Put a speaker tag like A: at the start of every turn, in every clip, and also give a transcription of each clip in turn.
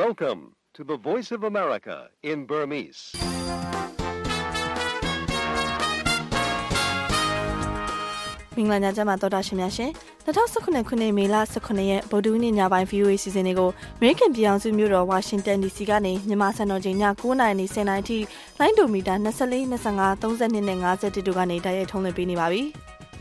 A: Welcome to the Voice of America in Burmese.
B: ။မင်္ဂလာညချမ်းပါတော်တာရှင်များရှင်2019ခုနှစ်မေလ19ရက်ဗုဒ္ဓဟူးနေ့ညပိုင်း VOA စီစဉ်လေးကို American ပြည်အောင်စုမြို့တော် Washington DC ကနေမြန်မာစံတော်ချိန်ည9:10နာရီ10နာရီထိလိုင်းဒိုမီတာ24 25 32နဲ့50တို့ကနေတိုက်ရိုက်ထုံးလွှင့်ပေးနေပါပြီ။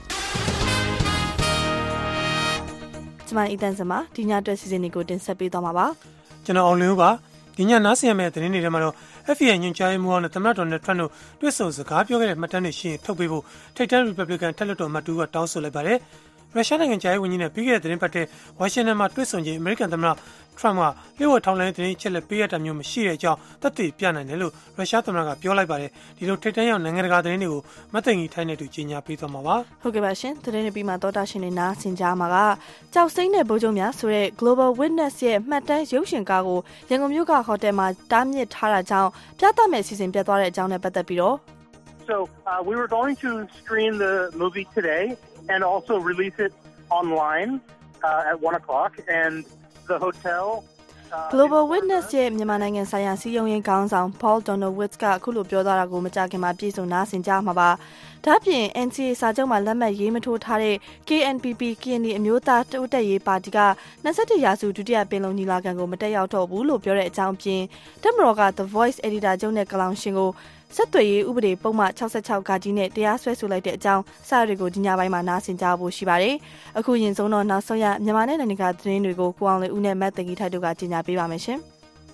B: ကျွန်မအီတန်စမဒီညအတွက်စီစဉ်လေးကိုတင်ဆက်ပေးသွားမှာပါ
C: ။ကျွန်တော်အောင်လင်းဦးပါဒီညနားဆင်ရမယ့်သတင်းတွေထဲမှာတော့ FBI ညွှန်ကြားရေးမှူးနဲ့သမ္မတဒေါ်နယ်ထရန့်တို့တွေ့ဆုံစကားပြောခဲ့တဲ့မှတ်တမ်းတွေရှိရင်ထုတ်ပေးဖို့ထိပ်တန်း Republican ထက်လွှတ်တော်အမတ်တူကတောင်းဆိုလိုက်ပါတယ်။ရုရှားနိုင်ငံခြားရေးဝန်ကြီးနဲ့ပြီးခဲ့တဲ့သတင်းပတ်ထဲဝါရှင်တန်မှာတွေ့ဆုံချိန်အမေရိကန်သမ္မတထရန့်ကလျှို့ဝှက်ထောက်လှမ်းရေးသတင်းချက်လက်ပေးရတာမျိုးမရှိတဲ့အကြောင်းသက်သေပြနိုင်တယ်လို့ရုရှားသမ္မတကပြောလိုက်ပါတယ်။ဒီလိုထိပ်တန်းရောက်နိုင်ငံတကာသတင်းတွေကိုမသိငီထိုင်းနဲ့တူကြီးညာပေးသွားမှာပါ
B: ။ဟုတ်ကဲ့ပါရှင်သတင်းတွေပြီးမှတော်တာရှင်တွေနားဆင်ကြမှာကကြောက်စိမ့်တဲ့ဗိုလ်ချုပ်များဆိုတဲ့ Global Witness ရဲ့မှတ်တမ်းရုပ်ရှင်ကားကိုရန်ကုန်မြို့ကဟိုတယ်မှာတားမြစ်ထားတာကြောင့်ပြသမယ့်အစီအစဉ်ပြတ်သွားတဲ့အကြောင်းနဲ့ပတ်သက်ပြီးတော့
D: So we were going to screen the movie today and also release it online at 1 o'clock and the hotel
B: Global Witness ရဲ့မြန်မာနိုင်ငံဆိုင်ရာစီးရုံးရေးခေါင်းဆောင် Paul Donowitz ကအခုလိုပြောသွားတာကိုမကြာခင်မှာပြည်စုံနားဆင်ကြမှာပါ။ဒါ့ပြင် NCA စာချုပ်မှာလက်မှတ်ရေးမထိုးထားတဲ့ KNPP ကရင်အမျိုးသားတိုးတက်ရေးပါတီက21ရာစုဒုတိယပင်လုံညီလာခံကိုမတက်ရောက်တော့ဘူးလို့ပြောတဲ့အကြောင်းပြင်တက်မတော်က The Voice Editor ချုပ်နဲ့ကလောင်ရှင်ကိုဆက်သွယ်ရေးဥပဒေပုံမှန်66ကကြီးနဲ့တရားစွဲဆိုလိုက်တဲ့အကြောင်းစာတွေကိုဒီညပိုင်းမှာနားဆင်ကြဖို့ရှိပါတယ်။အခုရင်ဆုံးတော့နောက်ဆုံးရမြန်မာနဲ့နိုင်ငံကသတင်းတွေကိုကိုအောင်လေးဦးနဲ့မတ်တန်ကြီးထိုက်တို့ကကြီးညာပေးပါမယ်ရှင်။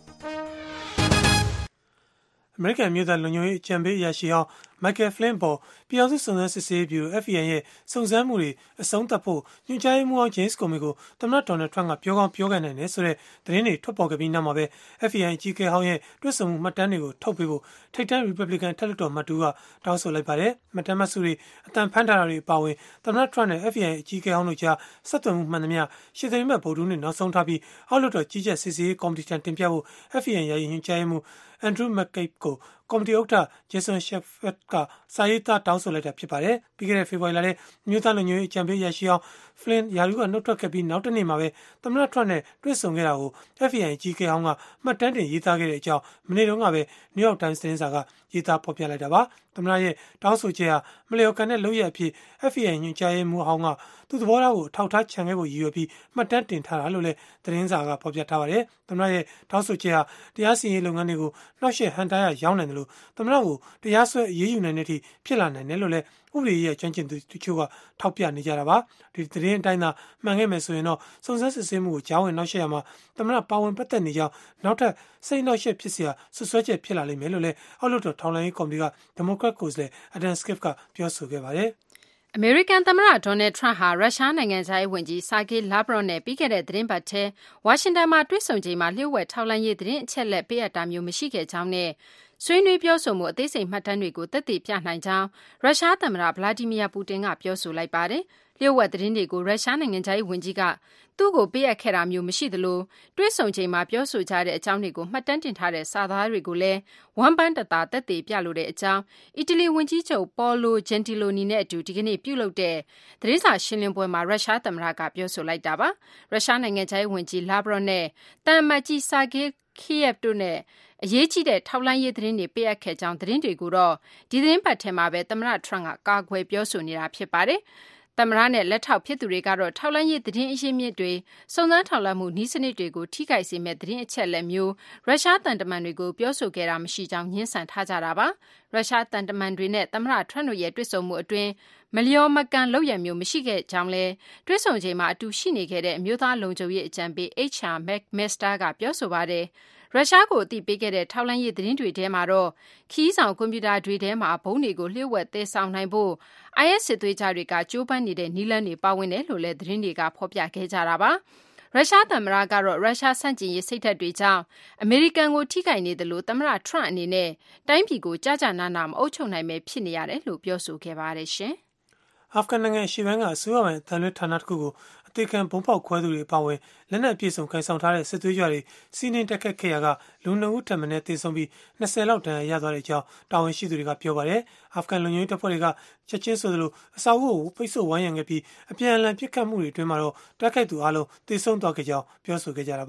C: အမေရိကန်မြို့သားလူညိုရေးအကြံပေးအရာရှိဟောင်း Michael Flynn ပေါ်ပြည်အောင်စုစုံစမ်းစစ်ဆေးပြီး FBI ရဲ့စုံစမ်းမှုတွေအဆုံးသတ်ဖို့ညွှန်ကြားရေးမှူးဟောင်း James Comey ကိုသမ္မတဒေါ်နယ်ထရန့်ကပြောကောင်းပြောခဲ့နိုင်တယ်ဆိုတဲ့သတင်းတွေထွက်ပေါ်ခဲ့ပြီးနောက်မှာပဲ FBI အကြီးအကဲဟောင်းရဲ့တွေ့ဆုံမှုမှတ်တမ်းတွေကိုထုတ်ပေးဖို့ထိပ်တန်း Republican ထက်လွှတ်တော်အမတ်တူကတောင်းဆိုလိုက်ပါတယ်။မှတ်တမ်းမှတ်စုတွေအတန်ဖန်ထားတာတွေအပါအဝင်သမ္မတထရန့်နဲ့ FBI အကြီးအကဲဟောင်းတို့ကြားဆက်သွယ်မှုမှန်သမျှရှစ်သိန်းမဲ့ဗုဒ္ဓနဲ့နောက်ဆုံးထားပြီးအောက်လွှတ်တော်ကြီးကြပ်စစ်ဆေးရေးကော်မတီထံတင်ပြဖို့ FBI ယာယီညွှန်ကြားရေးမှူး Andrew McCabe ကိုကော်မတီဥက္ကဋ္ဌ Jason Shepard ကစာရေးသားတောင်းဆိုလိုက်တာဖြစ်ပါတယ်။ပြီးခဲ့တဲ့ဖေဖော်ဝါရီလထဲမြို့သားလူမျိုးရေးအကြံပေးရရှိအောင် Flynn ယာရုကနှုတ်ထွက်ခဲ့ပြီးနောက်တနေ့မှာပဲသမ္မတထရန့်နဲ့တွေ့ဆုံခဲ့တာကို FBI ကြီးကဲဟောင်းကမှတ်တမ်းတင်ရေးသားခဲ့တဲ့အကြောင်းမနေ့တုန်းကပဲ New York Times သတင်းစာကရေးသားဖော်ပြလိုက်တာပါ။သမ္မတရဲ့တောင်းဆိုချက်ဟာမလျော်ကန်တဲ့လုပ်ရအဖြစ် FBI ညွှန်ကြားရေးမှူးဟောင်းကသူ့သဘောထားကိုထောက်ထားချန်ခဲ့ဖို့ရည်ရွယ်ပြီးမှတ်တမ်းတင်ထားတာလို့လည်းသတင်းစာကဖော်ပြထားပါတယ်။သမ္မတရဲ့တောင်းဆိုချက်ဟာတရားစီရင်ရေးလုပ်ငန်းတွေကိုနှောက်ယှက်ဟန်တားရရောက်နိုင်တယ်လို့သမ္မတကိုတရားစွဲအရေးယူနိုင်တဲ့အထိဖြစ်လာနိုင်တယ်လို့လည်းဥပဒေရေးကျွမ်းကျင်သူတချို့ကထောက်ပြနေကြတာပါဒီသတင်းအတိုင်းသာမှန်ခဲ့မယ်ဆိုရင်တော့စုံစမ်းစစ်ဆေးမှုကိုကြားဝင်နှောက်ယှက်ရမှာသမ္မတပါဝင်ပတ်သက်နေကြောင်းနောက်ထပ်စိတ်နှောက်ယှက်ဖြစ်เสียဆွဆွဲချက်ဖြစ်လာလိမ့်မယ်လို့လည်းအောက်လွှတ်တော်ထောက်လှမ်းရေးကော်မတီကဒီမိုကရက်ကိုယ်စားလှယ် Adam Schiff ကပြောဆိုခဲ့ပါတယ်
E: အမေရိကန်သမ္မတဒေါ်နယ်ထရန့်ဟာရုရှားနိုင်ငံခြားရေးဝန်ကြီးဆာဂေးလာဗရော့နဲ့ပြီးခဲ့တဲ့သတင်းပတ်ထဲဝါရှင်တန်မှာတွေ့ဆုံချိန်မှာလျှို့ဝှက်ထောက်လှမ်းရေးသတင်းအချက်အလက်ပေးအပ်တာမျိုးမရှိခဲ့ကြောင်းနဲ့ဆွေးနွေးပြောဆိုမှုအသေးစိတ်မှတ်တမ်းတွေကိုသက်သေပြနိုင်ကြောင်းရုရှားသမ္မတဗလာဒီမီယာပူတင်ကပြောဆိုလိုက်ပါတယ်။လျှို့ဝှက်သတင်းတွေကိုရုရှားနိုင်ငံခြားရေးဝန်ကြီးကသူ့ကိုပေးအပ်ခဲ့တာမျိုးမရှိသလိုတွေ့ဆုံချိန်မှာပြောဆိုကြတဲ့အကြောင်းတွေကိုမှတ်တမ်းတင်ထားတဲ့စာသားတွေကိုလည်းဝမ်ပန်းတသားသက်သေပြလိုတဲ့အကြောင်းအီတလီဝန်ကြီးချုပ်ပေါ်လိုဂျန်တီလိုနီနဲ့အတူဒီကနေ့ပြုလုပ်တဲ့သတင်းစာရှင်းလင်းပွဲမှာရုရှားသမ္မတကပြောဆိုလိုက်တာပါ။ရုရှားနိုင်ငံခြားရေးဝန်ကြီးလာဗရော့နဲ့တန်မတ်ကြီးဆာဂေးခီယက်တို့နဲ့အရေးကြီးတဲ့ထောက်လှမ်းရေးသတင်းတွေပေးအပ်ခဲ့ကြောင်းသတင်းတွေကိုတော့ဒီသတင်းပတ်ထဲမှာပဲသမ္မတထရန့်ကကာကွယ်ပြောဆိုနေတာဖြစ်ပါတယ်။သမ္မတနဲ့လက်ထောက်ဖြစ်သူတွေကတော့ထောက်လှမ်းရေးသတင်းအရင်းမြစ်တွေစုံစမ်းထောက်လှမ်းမှုနည်းစနစ်တွေကိုထိခိုက်စေမဲ့သတင်းအချက်အလက်မျိုးရုရှားတန်တမန်တွေကိုပြောဆိုခဲ့တာမရှိကြောင်းညှင်းဆန်ထားကြတာပါ။ရုရှားတန်တမန်တွေနဲ့သမ္မတထရန့်တို့ရဲ့တွေ့ဆုံမှုအတွင်းမလျော်မကန်လုပ်ရမျိုးမရှိခဲ့ကြောင်းလဲတွေ့ဆုံချိန်မှာအတူရှိနေခဲ့တဲ့အမျိုးသားလုံခြုံရေးအကြံပေး HR McMaster ကပြောဆိုပါတယ်။ရုရှားကိုအသိပေးခဲ့တဲ့ထောက်လှမ်းရေးသတင်းတွေထဲမှာတော့ခီးဆောင်ကွန်ပျူတာတွေထဲမှာဘုံတွေကိုလျှို့ဝှက်သယ်ဆောင်နိုင်ဖို့ IS စစ်သွေးကြတွေကကြိုးပမ်းနေတဲ့နည်းလမ်းတွေပါဝင်တယ်လို့လည်းသတင်းတွေကဖော်ပြခဲ့ကြတာပါ။ရုရှားသမ္မတကတော့ရုရှားဆန့်ကျင်ရေးစိတ်ဓာတ်တွေကြောင့်အမေရိကန်ကိုထိခိုက်နေတယ်လို့သမ္မတထရန့်အနေနဲ့တိုင်းပြည်ကိုကြာကြာနာနာမအုပ်ချုပ်နိုင်ပဲဖြစ်နေရတယ်လို့ပြောဆိုခဲ့ပါတယ်ရှင်
C: ။အာဖဂန်နိုင်ငံရှေ့ပိုင်းကအစိုးရပိုင်အသံလွှင့်ဌာနတစ်ခုကိုအသေးခံဘုံပေါက်ခွဲသူတွေပါဝင်လက်နက်အပြည့်စုံခိုင်ဆောင်ထားတဲ့စစ်သွေးကြွတွေစီးနှင်းတက်ခတ်ခဲ့ရကလူ2ဦးထပ်မံသေဆုံးပြီး20လောက်တန်ရသွားတဲ့အကြောင်းတာဝန်ရှိသူတွေကပြောပါတယ်။အာဖဂန်လူမျိုးတပ်ဖွဲ့တွေကချက်ချင်းဆိုသလိုအဆောက်အဦကိုပိတ်ဆို့ဝိုင်းရံခဲ့ပြီးအပြန်အလှန်ပစ်ခတ်မှုတွေအတွင်းမှာတော့တိုက်ခိုက်သူအလုံးသေဆုံးသွားခဲ့ကြောင်းပြောဆိုခဲ့ကြတာပါ။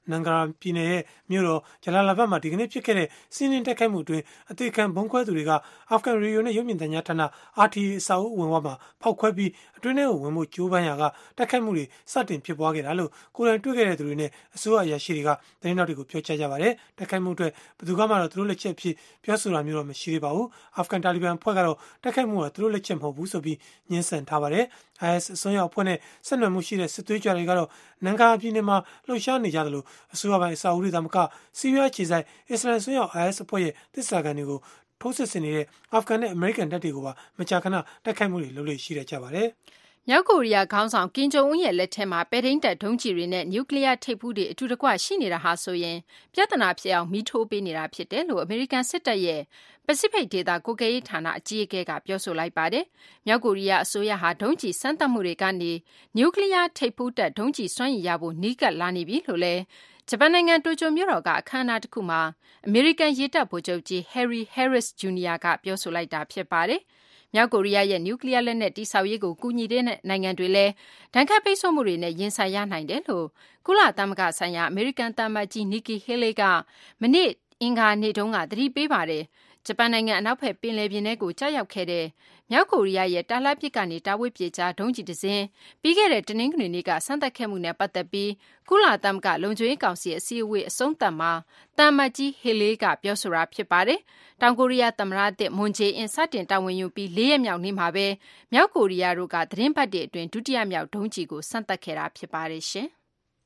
C: နန်ဂရာပြည်နယ်ရဲ့မြို့တော်ဂျလာလာဘတ်မှာဒီကနေ့ဖြစ်ခဲ့တဲ့စီးနင်းတိုက်ခိုက်မှုအတွင်းအသေးခံဘုံခွဲသူတွေကအာဖဂန်ရေဒီယိုနဲ့ရုပ်မြင်သံကြားဌာန RTA အဆောက်အဦဝင်ဝမှာဖောက်ခွဲပြီးအတွင်းထဲကိုဝင်မှုကြိုးပမ်းရာကတိုက်ခိုက်မှုတွေစတင်ဖြစ်ပွားခဲ့တာလို့ကိုယ်တိုင်တွေ့ခဲ့တဲ့သူတွေနဲ့အစိုးရအရာရှိတွေကသတင်းတောက်တွေကိုပြောကြားကြပါတယ်တိုက်ခိုက်မှုအတွက်ဘယ်သူကမှတော့သူတို့လက်ချက်ဖြစ်ပြောဆိုတာမျိုးတော့မရှိသေးပါဘူးအာဖဂန်တာလီဘန်အဖွဲ့ကတော့တိုက်ခိုက်မှုကသူတို့လက်ချက်မဟုတ်ဘူးဆိုပြီးညှင်းဆန်ထားပါတယ်IS အစွန်းရောက်အဖွဲ့နဲ့ဆက်နွယ်မှုရှိတဲ့စစ်သွေးကြွတွေကတော့နန်ဂါပြည်နယ်မှာလှုပ်ရှားနေကြတယ်လို့အစိုးရပိုင်းအစာအုပ်တွေသာမကစီးရီးယားခြေဆိုင်အစ္စလာမ်အစွန်းရောက် IS အဖွဲ့ရဲ့သစ္စာခံတွေကိုထိုးစစ်ဆင်နေတဲ့အာဖဂန်နဲ့အမေရိကန်တပ်တွေကိုပါမကြာခဏတိုက်ခိုက်မှုတွေလုပ်လို့ရှိကြပါတယ်
E: မြောက်ကိုရီးယားခေါင်းဆောင်ကင်ဂျုံအွန်းရဲ့လက်ထက်မှာပဲထိန်းတပ်ဒုံးကျည်တွေနဲ့နျူကလ িয়ার ထိပ်ဖူးတွေအတူတကွရှိနေတာဟာဆိုရင်ပြဿနာဖြစ်အောင်မီးထိုးပေးနေတာဖြစ်တယ်လို့အမေရိကန်စစ်တပ်ရဲ့ပစိဖိတ်ဒေသကိုယ်ကယ်ရေးဌာနအကြီးအကဲကပြောဆိုလိုက်ပါတယ်။မြောက်ကိုရီးယားအစိုးရဟာဒုံးကျည်စမ်းသပ်မှုတွေကနေနျူကလ িয়ার ထိပ်ဖူးတပ်ဒုံးကျည်စွမ်းရည်ရဖို့နီးကပ်လာနေပြီလို့လည်းဂျပန်နိုင်ငံတိုကျိုမြို့တော်ကအခမ်းအနားတစ်ခုမှာအမေရိကန်ရေတပ်ဗိုလ်ချုပ်ကြီး Harry Harris Jr. ကပြောဆိုလိုက်တာဖြစ်ပါတယ်။မြောက်ကိုရီးယားရဲ့နျူကလ িয়ার လက်နက်တိဆောက်ရေးကိုကူညီတဲ့နိုင်ငံတွေလည်းဒဏ်ခတ်ပိတ်ဆို့မှုတွေနဲ့ရင်ဆိုင်ရနိုင်တယ်လို့ကုလသမဂ္ဂဆိုင်ရာအမေရိကန်သံအမတ်ကြီး Nikki Haley ကမနေ့အင်္ဂါနေ့တုန်းကသတိပေးပါတယ်။ဂျပန်နိုင်ငံအနောက်ဘက်ပင်လယ်ပြင်ထဲကိုကြားရောက်ခဲ့တဲ့မြောက်ကိုရီးယားရဲ့တာလတ်ပစ်ကနေတာဝစ်ပြေကြားဒုံးကျည်တစ်စင်းပြီးခဲ့တဲ့တနင်္ဂနွေနေ့ကစမ်းသပ်ခဲ့မှုနဲ့ပတ်သက်ပြီးကုလသမဂ္ဂလုံခြုံရေးကောင်စီအစည်းအဝေးအဆုံးသတ်မှာသံအမတ်ကြီးဟေလေးကပြောဆိုတာဖြစ်ပါတယ်။တောင်ကိုရီးယားသမ္မတသစ်မွန်ဂျေအင်စတင်တာဝန်ယူပြီး၄ ရက်မြောက်နေ့မှာပဲမြောက်ကိုရီးယားတို့ကသတင်းပတ်တွေအတွင်းဒုတိယမြောက်ဒုံးကျည်ကိုစမ်းသပ်ခဲ့တာဖြစ်ပါတယ်ရှင်။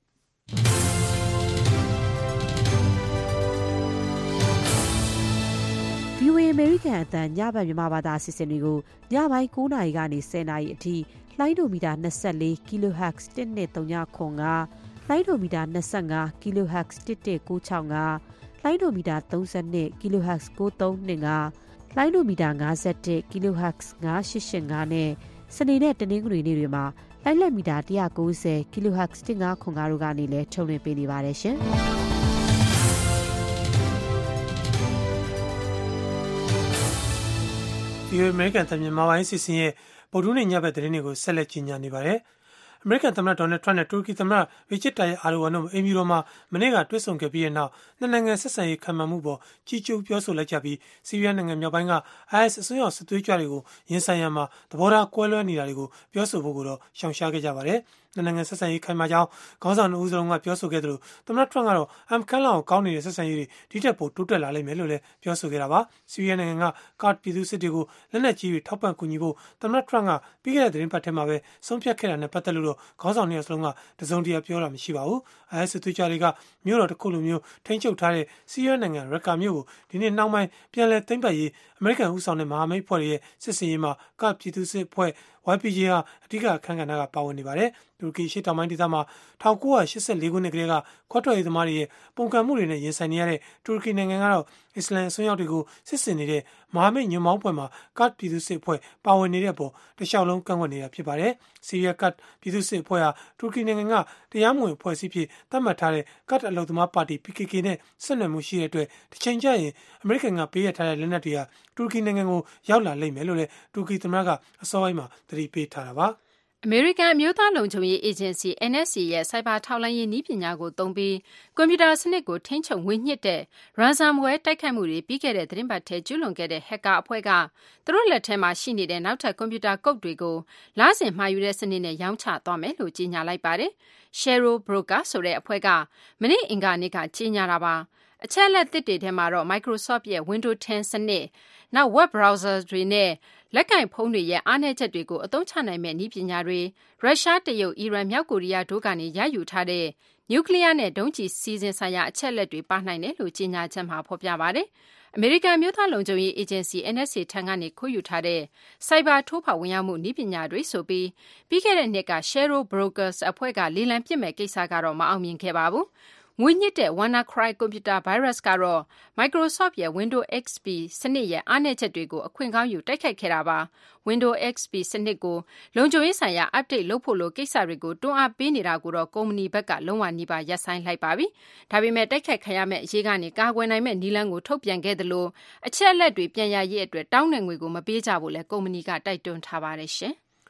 F: VOA အမေရိကန်အသံညဘက်မြန်မာဘာသာအစီအစဉ်တွေကိုညပိုင်း9:00 နာရီကနေ10:00 နာရီအထိလိုင်းဒိုမီတာ24 kHz 12395လိုင်းဒိုမီတာ25 kHz 11965လိုင်းဒိုမီတာ32 kHz 9325လိုင်းဒိုမီတာ51 kHz 9885နဲ့စနေနဲ့တနင်္ဂနွေနေ့တွေမှာလိုင်းလက်မီတာ190 kHz 1505တို့ကနေလည်းထုတ်လွှင့်ပေးနေပါတယ်ရှင်။
C: ဒီအမေရိကန်သမ္မတမြန်မာပိုင်းစီစဉ်ရဲ့ဗုဒ္ဓနေ့ညဘက်သတင်းတွေကိုဆက်လက်ကြီးညာနေပါတယ်။အမေရိကန်သမ္မတဒေါ်နယ်ထရန့်နဲ့တူရကီသမ္မတရီချစ်တာယက်အာဒိုဝမ်တို့အင်မီရိုမှာမနေ့ကတွေ့ဆုံခဲ့ပြီးတဲ့နောက်နှစ်နိုင်ငံဆက်ဆံရေးခံမှန်မှုပေါ်ကြီးကျူးပြောဆိုလိုက်ကြပြီးဆီးရီးယားနိုင်ငံမြောက်ပိုင်းက IS အစွန်းရောက်စစ်သွေးကြွတွေကိုရင်ဆိုင်ရမှာသဘောထားကွဲလွဲနေတာတွေကိုပြောဆိုဖို့ကိုတော့ရှောင်ရှားခဲ့ကြပါတယ်။နိုင်ငံဆက်ဆံရေးခိုင်မာကြောင်းခေါင်းဆောင်အုပ်စုံကပြောဆိုခဲ့တယ်လို့သမ္မတထရန့်ကတော့အမ်ကန်လောင်ကောင်းနေတဲ့ဆက်ဆံရေးတွေဒီထက်ပိုတိုးတက်လာလိမ့်မယ်လို့လည်းပြောဆိုခဲ့တာပါဆီးရီးယားနိုင်ငံကကာဒ်ပြည်သူစစ်တွေကိုလက်နက်ကြီးတွေထောက်ပံ့ကူညီဖို့သမ္မတထရန့်ကပြီးခဲ့တဲ့သတင်းပတ်ထဲမှာပဲဆုံးဖြတ်ခဲ့တာနဲ့ပတ်သက်လို့ခေါင်းဆောင်နှစ်ယောက်စလုံးကတစုံတရာပြောတာမရှိပါဘူးIS သွေးကြွတွေကမြို့တော်တစ်ခုလိုမျိုးထိန်းချုပ်ထားတဲ့ဆီးရီးယားနိုင်ငံရက်ကာမြို့ကိုဒီနေ့နောက်ပိုင်းပြန်လည်သိမ်းပိုက်ရေးအမေရိကန်ဦးဆောင်တဲ့မဟာမိတ်အဖွဲ့ရဲ့စစ်စင်ရေးမှာကာဒ်ပြည်သူစစ်အဖွဲ့YPG ဟာအဓိကအခမ်းကဏ္ဍကပါဝင်နေပါတယ်။တူရကီရှေ့တောင်ပိုင်းဒေသမှာ1984ခုနှစ်ကတည်းကခွဲထွက်ရေးသမားတွေရဲ့ပုံကံမှုတွေနဲ့ရင်ဆိုင်နေရတဲ့တူရကီနိုင်ငံကတော့အစ္စလမ်အစွန်းရောက်တွေကိုစစ်ဆင်နေတဲ့မဟာမိတ်ညွန့်ပေါင်းဖွဲ့မှာကာဒ်ပြည်သူစစ်အဖွဲ့ပါဝင်နေတဲ့အပေါ်တခြားလုံးကန့်ကွက်နေတာဖြစ်ပါတယ်။ဆီးရီးယားကာဒ်ပြည်သူစစ်အဖွဲ့ဟာတူရကီနိုင်ငံကတရားမဝင်အဖွဲ့အစည်းဖြစ်သတ်မှတ်ထားတဲ့ကာဒ်အလုပ်သမားပါတီ PKK နဲ့ဆက်နွယ်မှုရှိတဲ့အတွက်တစ်ချိန်ကျရင်အမေရိကန်ကပေးရထားတဲ့လက်နက်တွေဟာတူရကီနိုင်ငံကိုရောက်လာလိမ့်မယ်လို့လည်းတူရကီသမ္မတကအစောပိုင်းမှာသတိပေးထားတာပါ။
E: အမေရိကန်အမျိုးသားလုံခြုံရေးအေဂျင်စီ NSA ရဲ့စိုက်ဘာထောက်လှမ်းရေးနည်းပညာကိုသုံးပြီးကွန်ပျူတာစနစ်ကိုထိန်းချုပ်ငွေညှစ်တဲ့ ransomware တိုက်ခိုက်မှုတွေပြီးခဲ့တဲ့သတင်းပတ်ထဲကျူးလွန်ခဲ့တဲ့ hacker အဖွဲ့ကသူတို့လက်ထဲမှာရှိနေတဲ့နောက်ထပ်ကွန်ပျူတာကုတ်တွေကိုလစဉ်မှာယူတဲ့စနစ်နဲ့ရောင်းချသွားမယ်လို့ကြေညာလိုက်ပါတယ်။ Shero Broker ဆိုတဲ့အဖွဲ့ကမနေ့အင်္ဂါနေ့ကကြေညာတာပါ။အချက်အလက်သစ်တွေထဲမှာတော့ Microsoft ရဲ့ Windows 10 စနစ်နောက် web browser တွေနဲ့လက်ကင်ဖုန်းတွေရဲ့အားနည်းချက်တွေကိုအသုံးချနိုင်မဲ့နည်းပညာတွေရုရှားတရုတ်အီရန်မြောက်ကိုရီးယားတို့ကနေရယူထားတဲ့နျူကလ িয়ার နဲ့ဒုံးကျည်စီစဉ်ဆိုင်ရာအချက်အလက်တွေပါနိုင်တယ်လို့ကြေညာချက်မှာဖော်ပြပါတယ်။အမေရိကန်မျိုးသားလုံခြုံရေးအေဂျင်စီ NSA ထံကနေခိုးယူထားတဲ့စိုက်ဘာထိုးဖောက်ဝင်ရောက်မှုနည်းပညာတွေဆိုပြီးခဲ့တဲ့နှစ်က Shero Brokers အဖွဲ့ကလေလံပစ်မဲ့ကိစ္စကတော့မအောင်မြင်ခဲ့ပါဘူး။ငွေညှစ်တဲ့ WannaCry ကွန်ပျူတာဗိုင်းရပ်စ်ကတော့ Microsoft ရဲ့ Windows XP စနစ်ရဲ့အားနည်းချက်တွေကိုအခွင့်ကောင်းယူတိုက်ခိုက်ခဲ့တာပါ။ Windows XP စနစ်ကိုလုံခြုံရေးဆိုင်ရာ update လုပ်ဖို့လိုကိစ္စတွေကိုတွန်းအားပေးနေတာကိုတော့ကုမ္ပဏီဘက်ကလုံးဝနီးပါးရပ်ဆိုင်းလိုက်ပါပြီ။ဒါပေမဲ့တိုက်ခိုက်ခံရမယ့်အရေးကနေကာကွယ်နိုင်မယ့်နည်းလမ်းကိုထုတ်ပြန်ခဲ့သလိုအချက်အလက်တွေပြန်ရရေးအတွက်တောင်းတဲ့ငွေကိုမပေးကြဘူးလဲကုမ္ပဏီကတိုက်တွန်းထားပါတယ်ရှင်။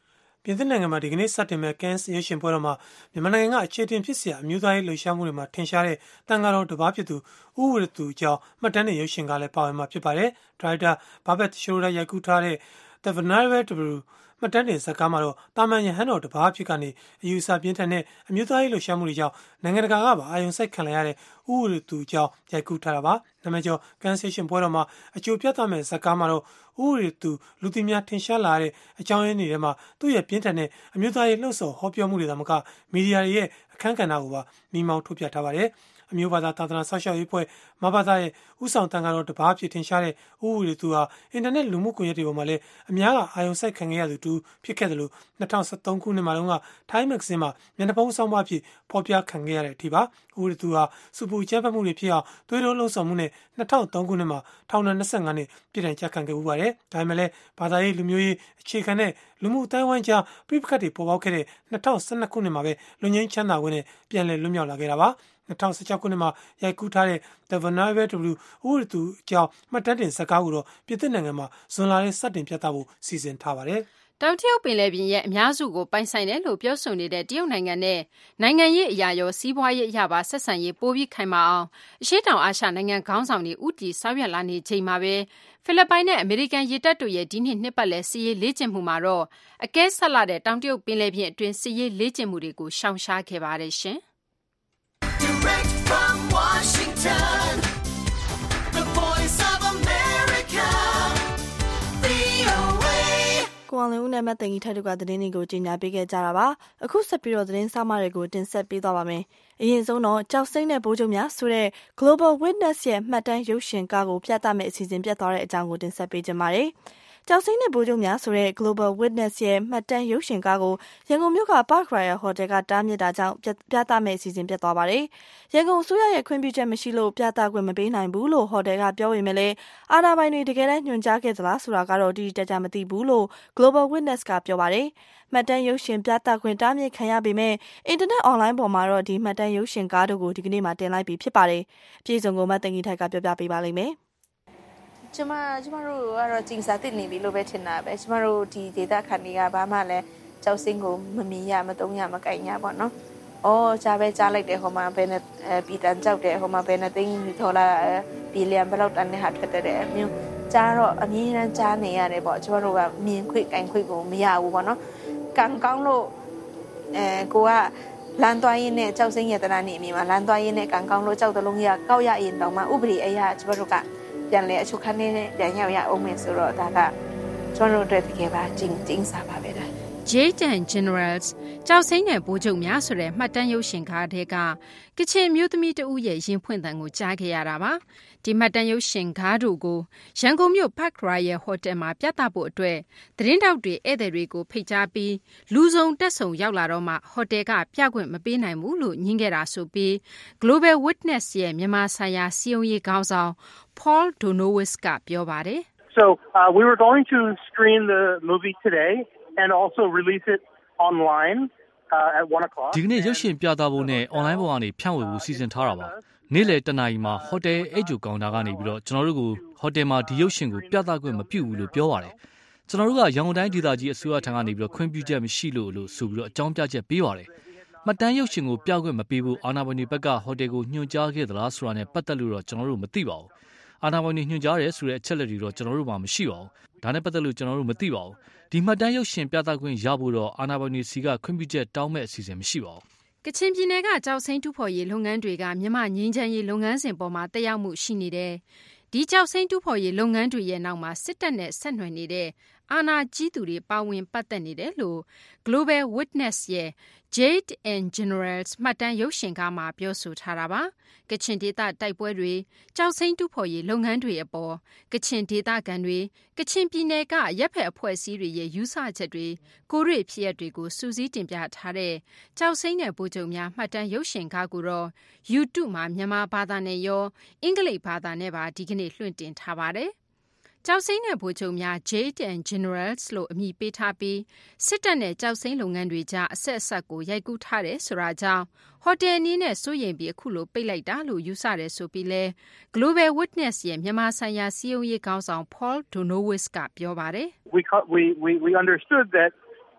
C: ပြင်သစ်နိုင်ငံမှာဒီကနေ့စတင်မဲ့ကန်စ်ရုပ်ရှင်ပွဲတော်မှာမြန်မာနိုင်ငံကအခြေတင်ဖြစ်เสียအမျိုးသားရေးလှုပ်ရှားမှုတွေမှာထင်ရှားတဲ့တန်ဃာတော်တစ်ပါးဖြစ်သူဥဝရသူအကြောင်းမှတ်တမ်းတင်ရုပ်ရှင်ကလည်းပါဝင်မှာဖြစ်ပါတယ်။ဒရိုက်တာဘာဘက်ရှိုးရရိုက်ကူးထားတဲ့ The Vulnerable မှတ်တမ်းတင်ဇာတ်ကားမှာတော့တာမန်ရဟန်းတော်တစ်ပါးဖြစ်ကနေအယူအဆပြင်းထန်တဲ့အမျိုးသားရေးလှုပ်ရှားမှုတွေကြောင့်နိုင်ငံတကာကပါအာရုံစိုက်ခံရတဲ့ဥဝရသူအကြောင်းရိုက်ကူးထားတာပါ။နာမည်ကျော်ကန်ဆေးရှင်ပွဲတော်မှာအကျိုးပြသမဲ့ဇာတ်ကားမှာတော့ဥဝရသူလူသိများထင်ရှားလာတဲ့အကြောင်းရင်းတွေထဲမှာသူ့ရဲ့ပြင်းထန်တဲ့အမျိုးသားရေးလှုပ်ဆော်ဟောပြောမှုတွေသာမကမီဒီယာတွေရဲ့အခမ်းကဏ္ဍကိုပါမိမောင်းထုတ်ပြထားပါတယ်။အမျိုးဘာသာသာသနာဆောက်ရှောက်ရေးဖွဲ့မဘာသာရဲ့ဥဆောင်တန်ဃာတော်တစ်ပါးဖြစ်ထင်ရှားတဲ့ဥဝရသူဟာအင်တာနက်လူမှုကွန်ရက်တွေပေါ်မှာလည်းအများကအာရုံစိုက်ခံခဲ့ရသူတူဖြစ်ခဲ့တယ်လို့2013ခုနှစ်မှာတော့ထိုင်းမဂ္ဂဇင်းမှာမျက်နှာပုံးဆောင်မဖြစ်ဖော်ပြခံခဲ့ရတဲ့အထိပါဥဝရသူဟာစူပူကျန်းဖတ်မှုတွေဖြစ်အောင်သွေးထိုးလှုံ့ဆော်မှုနဲ့2003ခုနှစ်မှာထောင်ဒဏ်25နှစ်ပြည်တိုင်ကျခံခဲ့ဦးပါတယ်ဒါပေမဲ့လည်းဘာသာရေးလူမျိုးရေးအခြေခံတဲ့လူမှုအတိုင်းဝိုင်းကြားပြိပခတ်တွေပေါ်ပေါက်ခဲ့တဲ့2012ခုနှစ်မှာပဲလူငင်းချမ်းသာခွင့်နဲ့ပြန်လည်လွတ်မြောက်လာခဲ့တာပါ2016ခုနှစ်မှာရိုက်ကူးထားတဲ့ The Vulnerable ဥဝရသူအကြောင်းမှတ်တမ်းတင်ဇာတ်ကားကိုတော့ပြည်သစ်နိုင်ငံမှာဇွန်လထဲစတင်ပြသဖို့စီစဉ်ထားပါတယ်
E: ။တောင်တရုတ်ပင်လယ်ပြင်ရဲ့အများစုကိုပိုင်ဆိုင်တယ်လို့ပြောဆိုနေတဲ့တရုတ်နိုင်ငံနဲ့နိုင်ငံရေးအရာရောစီးပွားရေးအရာပါဆက်ဆံရေးပိုပြီးခိုင်မာအောင်အရှေ့တောင်အာရှနိုင်ငံခေါင်းဆောင်တွေဥတီဆောင်ရွက်လာနေချိန်မှာပဲဖိလစ်ပိုင်နဲ့အမေရိကန်ရေတပ်တို့ရဲ့ဒီနှစ်ပတ်လည်စစ်ရေးလေ့ကျင့်မှုမှာတော့အကဲဆက်လာတဲ့တောင်တရုတ်ပင်လယ်ပြင်အတွင်းစစ်ရေးလေ့ကျင့်မှုတွေကိုရှောင်ရှားခဲ့ပါတယ်ရှင်။
B: Direct from Washington, the voice of America, VOA. ကိုအောင်လင်းဦးနဲ့မတ်တင်ကြီးထက်တို့ကသတင်းတွေကိုကြီးညာပေးခဲ့ကြတာပါ။အခုဆက်ပြီးတော့သတင်းစာမတွေကိုတင်ဆက်ပေးသွားပါမယ်။အရင်ဆုံးတော့ကြောက်စိမ့်တဲ့ဘိုးချုပ်များဆိုတဲ့ Global Witness ရဲ့မှတ်တမ်းရုပ်ရှင်ကားကိုပြသမယ့်အစီအစဉ်ပြတ်သွားတဲ့အကြောင်းကိုတင်ဆက်ပေးကြပါမယ်။ကြောက်စိမ့်တဲ့ဘိုးချုပ်များဆိုတဲ့ Global Witness ရဲ့မှတ်တမ်းရုပ်ရှင်ကားကိုရန်ကုန်မြို့က Park Royal Hotel ကတားမြစ်တာကြောင့်ပြသမယ့်အစီအစဉ်ပြတ်သွားပါတယ်။ရန်ကုန်အစိုးရရဲ့ခွင့်ပြုချက်မရှိလို့ပြသခွင့်မပေးနိုင်ဘူးလို့ဟိုတယ်ကပြောပေမဲ့လည်းအာဏာပိုင်တွေတကယ်တမ်းညွှန်ကြားခဲ့သလားဆိုတာကတော့တိတိကျကျမသိဘူးလို့ Global Witness ကပြောပါတယ်။မှတ်တမ်းရုပ်ရှင်ပြသခွင့်တားမြစ်ခံရပေမဲ့အင်တာနက်အွန်လိုင်းပေါ်မှာတော့ဒီမှတ်တမ်းရုပ်ရှင်ကားတို့ကိုဒီကနေ့မှတင်လိုက်ပြီဖြစ်ပါတယ်။အပြည့်စုံကိုမတ်တင်ကြီးထိုက်ကပြောပြပေးပါလိမ့်မယ်။
G: ကျမတို့ကတော့ကျင်းစားတင်နေပြီလို့ပဲထင်တာပဲကျမတို့ဒီဒေတာခန်တွေကဘာမှလည်းကြောက်စင်းကိုမမြင်ရမသုံးရမကင်ရပါတော့။အော်ကြားပဲကြားလိုက်တယ်ဟိုမှာဘယ်နဲ့ပြည်တန်းကြောက်တယ်ဟိုမှာဘယ်နဲ့သိန်းထော်လာဘီလီယံဘယ်လောက်တန်းနဲ့ဟာထွက်တဲ့မျိုးကြားတော့အမြင်တမ်းကြားနေရတယ်ပေါ့ကျမတို့ကမြင်ခွင့်ကင်ခွင့်ကိုမရဘူးပေါ့နော်။ကံကောင်းလို့ကိုကလမ်းသွားရင်းနဲ့ကြောက်စင်းရတနာနေအမြင်မှာလမ်းသွားရင်းနဲ့ကံကောင်းလို့ကြောက်တလုံးကြီးကကောက်ရရင်တောင်မှဥပဒေအရာကျမတို့ကပြန်လေအချုပ်ခန်းနဲ့ပြန်ရောက်ရအောင်မယ်ဆိုတော့ဒါကကျွန်တော်တို့တကယ်ပါကျင်းစားပါပဲဒါ
E: Jade and Generals ကြောက်စိမ့်တဲ့ဘိုးချုပ်များဆိုတဲ့မှတ်တမ်းရုပ်ရှင်ကားတဲ့ကကချင်မျိုးသမီးတဦးရဲ့ရင်ဖွင့်သံကိုကြားခဲ့ရတာပါဒီမှတ်တမ်းရုပ်ရှင်ကားတို့ကိုရန်ကုန်မြို့ Park Royal Hotel မှာပြသဖို့အတွက်သတင်းတောက်တွေဧည့်သည်တွေကိုဖိတ်ကြားပြီးလူစုံတက်ဆုံရောက်လာတော့မှဟိုတယ်ကပြခွင့်မပေးနိုင်ဘူးလို့ညင်းခဲ့တာဆိုပြီး Global Witness ရဲ့မြန်မာဆိုင်ရာစီယုံရေးခေါင်းဆောင် Paul Donowitz ကပြောပါတယ်
D: So we were going to screen the movie today and also release it online at 1 o'clock.
H: ဒီကနေ့ရုပ်ရှင်ပြသဖို့နဲ့ online ပေါ်ကနေဖြန့်ဝေဖို့စီစဉ်ထားတာပါ။နေ့လယ်တနာရီမှာဟိုတယ်အိတ်ဂျူကောင်တာကနေပြီးတော့ကျွန်တော်တို့ကိုဟိုတယ်မှာဒီရုပ်ရှင်ကိုပြသခွင့်မပြုဘူးလို့ပြောပါတယ်။ကျွန်တော်တို့ကရန်ကုန်တိုင်းဒေသကြီးအစိုးရထံကနေပြီးတော့ခွင့်ပြုချက်မရှိလို့ဆိုပြီးတော့အကြောင်းပြချက်ပေးပါတယ်။မှတ်တမ်းရုပ်ရှင်ကိုပြခွင့်မပေးဘူးအာဏာပိုင်တွေဘက်ကဟိုတယ်ကိုညွှန်ကြားခဲ့သလားဆိုတာနဲ့ပတ်သက်လို့တော့ကျွန်တော်တို့မသိပါဘူး။အာဏာပိုင်တွေညွှန်ကြားတယ်ဆိုတဲ့အချက်လက်တွေတော့ကျွန်တော်တို့မှမရှိပါဘူး။ဒါနဲ့ပတ်သက်လို့ကျွန်တော်တို့မသိပါဘူး။ဒီမှတ်တမ်းရုပ်ရှင်ပြသခွင့်ရဖို့တော့အာဏာပိုင်တွေစီကခွင့်ပြုချက်တောင်းမဲ့အစီအစဉ်မရှိပါဘူး
E: ကချင်ပြည်နယ်ကကြောက်စိမ့်တူဖော်ရေးလုပ်ငန်းတွေကမြန်မာငင်းချမ်းရေးလုပ်ငန်းစဉ်ပေါ်မှာတက်ရောက်မှုရှိနေတယ်။ဒီကြောက်စိမ့်တူဖော်ရေးလုပ်ငန်းတွေရဲ့နောက်မှာစစ်တပ်နဲ့ဆက်နွယ်နေတဲ့အာဏာကြီးသူတွေပါဝင်ပတ်သက်နေတယ်လို့ Global Witness ရဲ့ Jade and Generals မှတ်တမ်းရုပ်ရှင်ကားမှာပြောဆိုထားတာပါ။ကချင်ဒေသတိုက်ပွဲတွေကြောက်စိမ့်တူဖော်ရေးလုပ်ငန်းတွေအပေါ်ကချင်ဒေသခံတွေကချင်ပြည်နယ်ကရပ်ဖက်အဖွဲ့အစည်းတွေရဲ့ယူဆချက်တွေကိုရွေဖြစ်ရတွေကိုစူးစီးတင်ပြထားတဲ့ကြောက်စိမ့်တဲ့ဗိုလ်ချုပ်များမှတ်တမ်းရုပ်ရှင်ကားကိုတော့ YouTube မှာမြန်မာဘာသာနဲ့ရောအင်္ဂလိပ်ဘာသာနဲ့ပါဒီကနေ့လွှင့်တင်ထားပါတယ်။ကြောက်စိမ့်တဲ့ဗိုလ်ချုပ်များ Jade and Generals လို့အမည်ပေးထားပြီးစစ်တပ်နဲ့ကြောက်စိမ့်လုပ်ငန်းတွေကြားအဆက်အဆက်ကိုရိုက်ကူးထားတယ်ဆိုတာကြောင့်ဟိုတယ်အနေနဲ့စိုးရိမ်ပြီးအခုလိုပိတ်လိုက်တာလို့ယူဆတယ်ဆိုပြီးလဲ Global Witness ရဲ့မြန်မာဆိုင်ရာစီယုံရေးခေါင်းဆောင် Paul Donowitz ကပြောပါတယ်
D: We understood that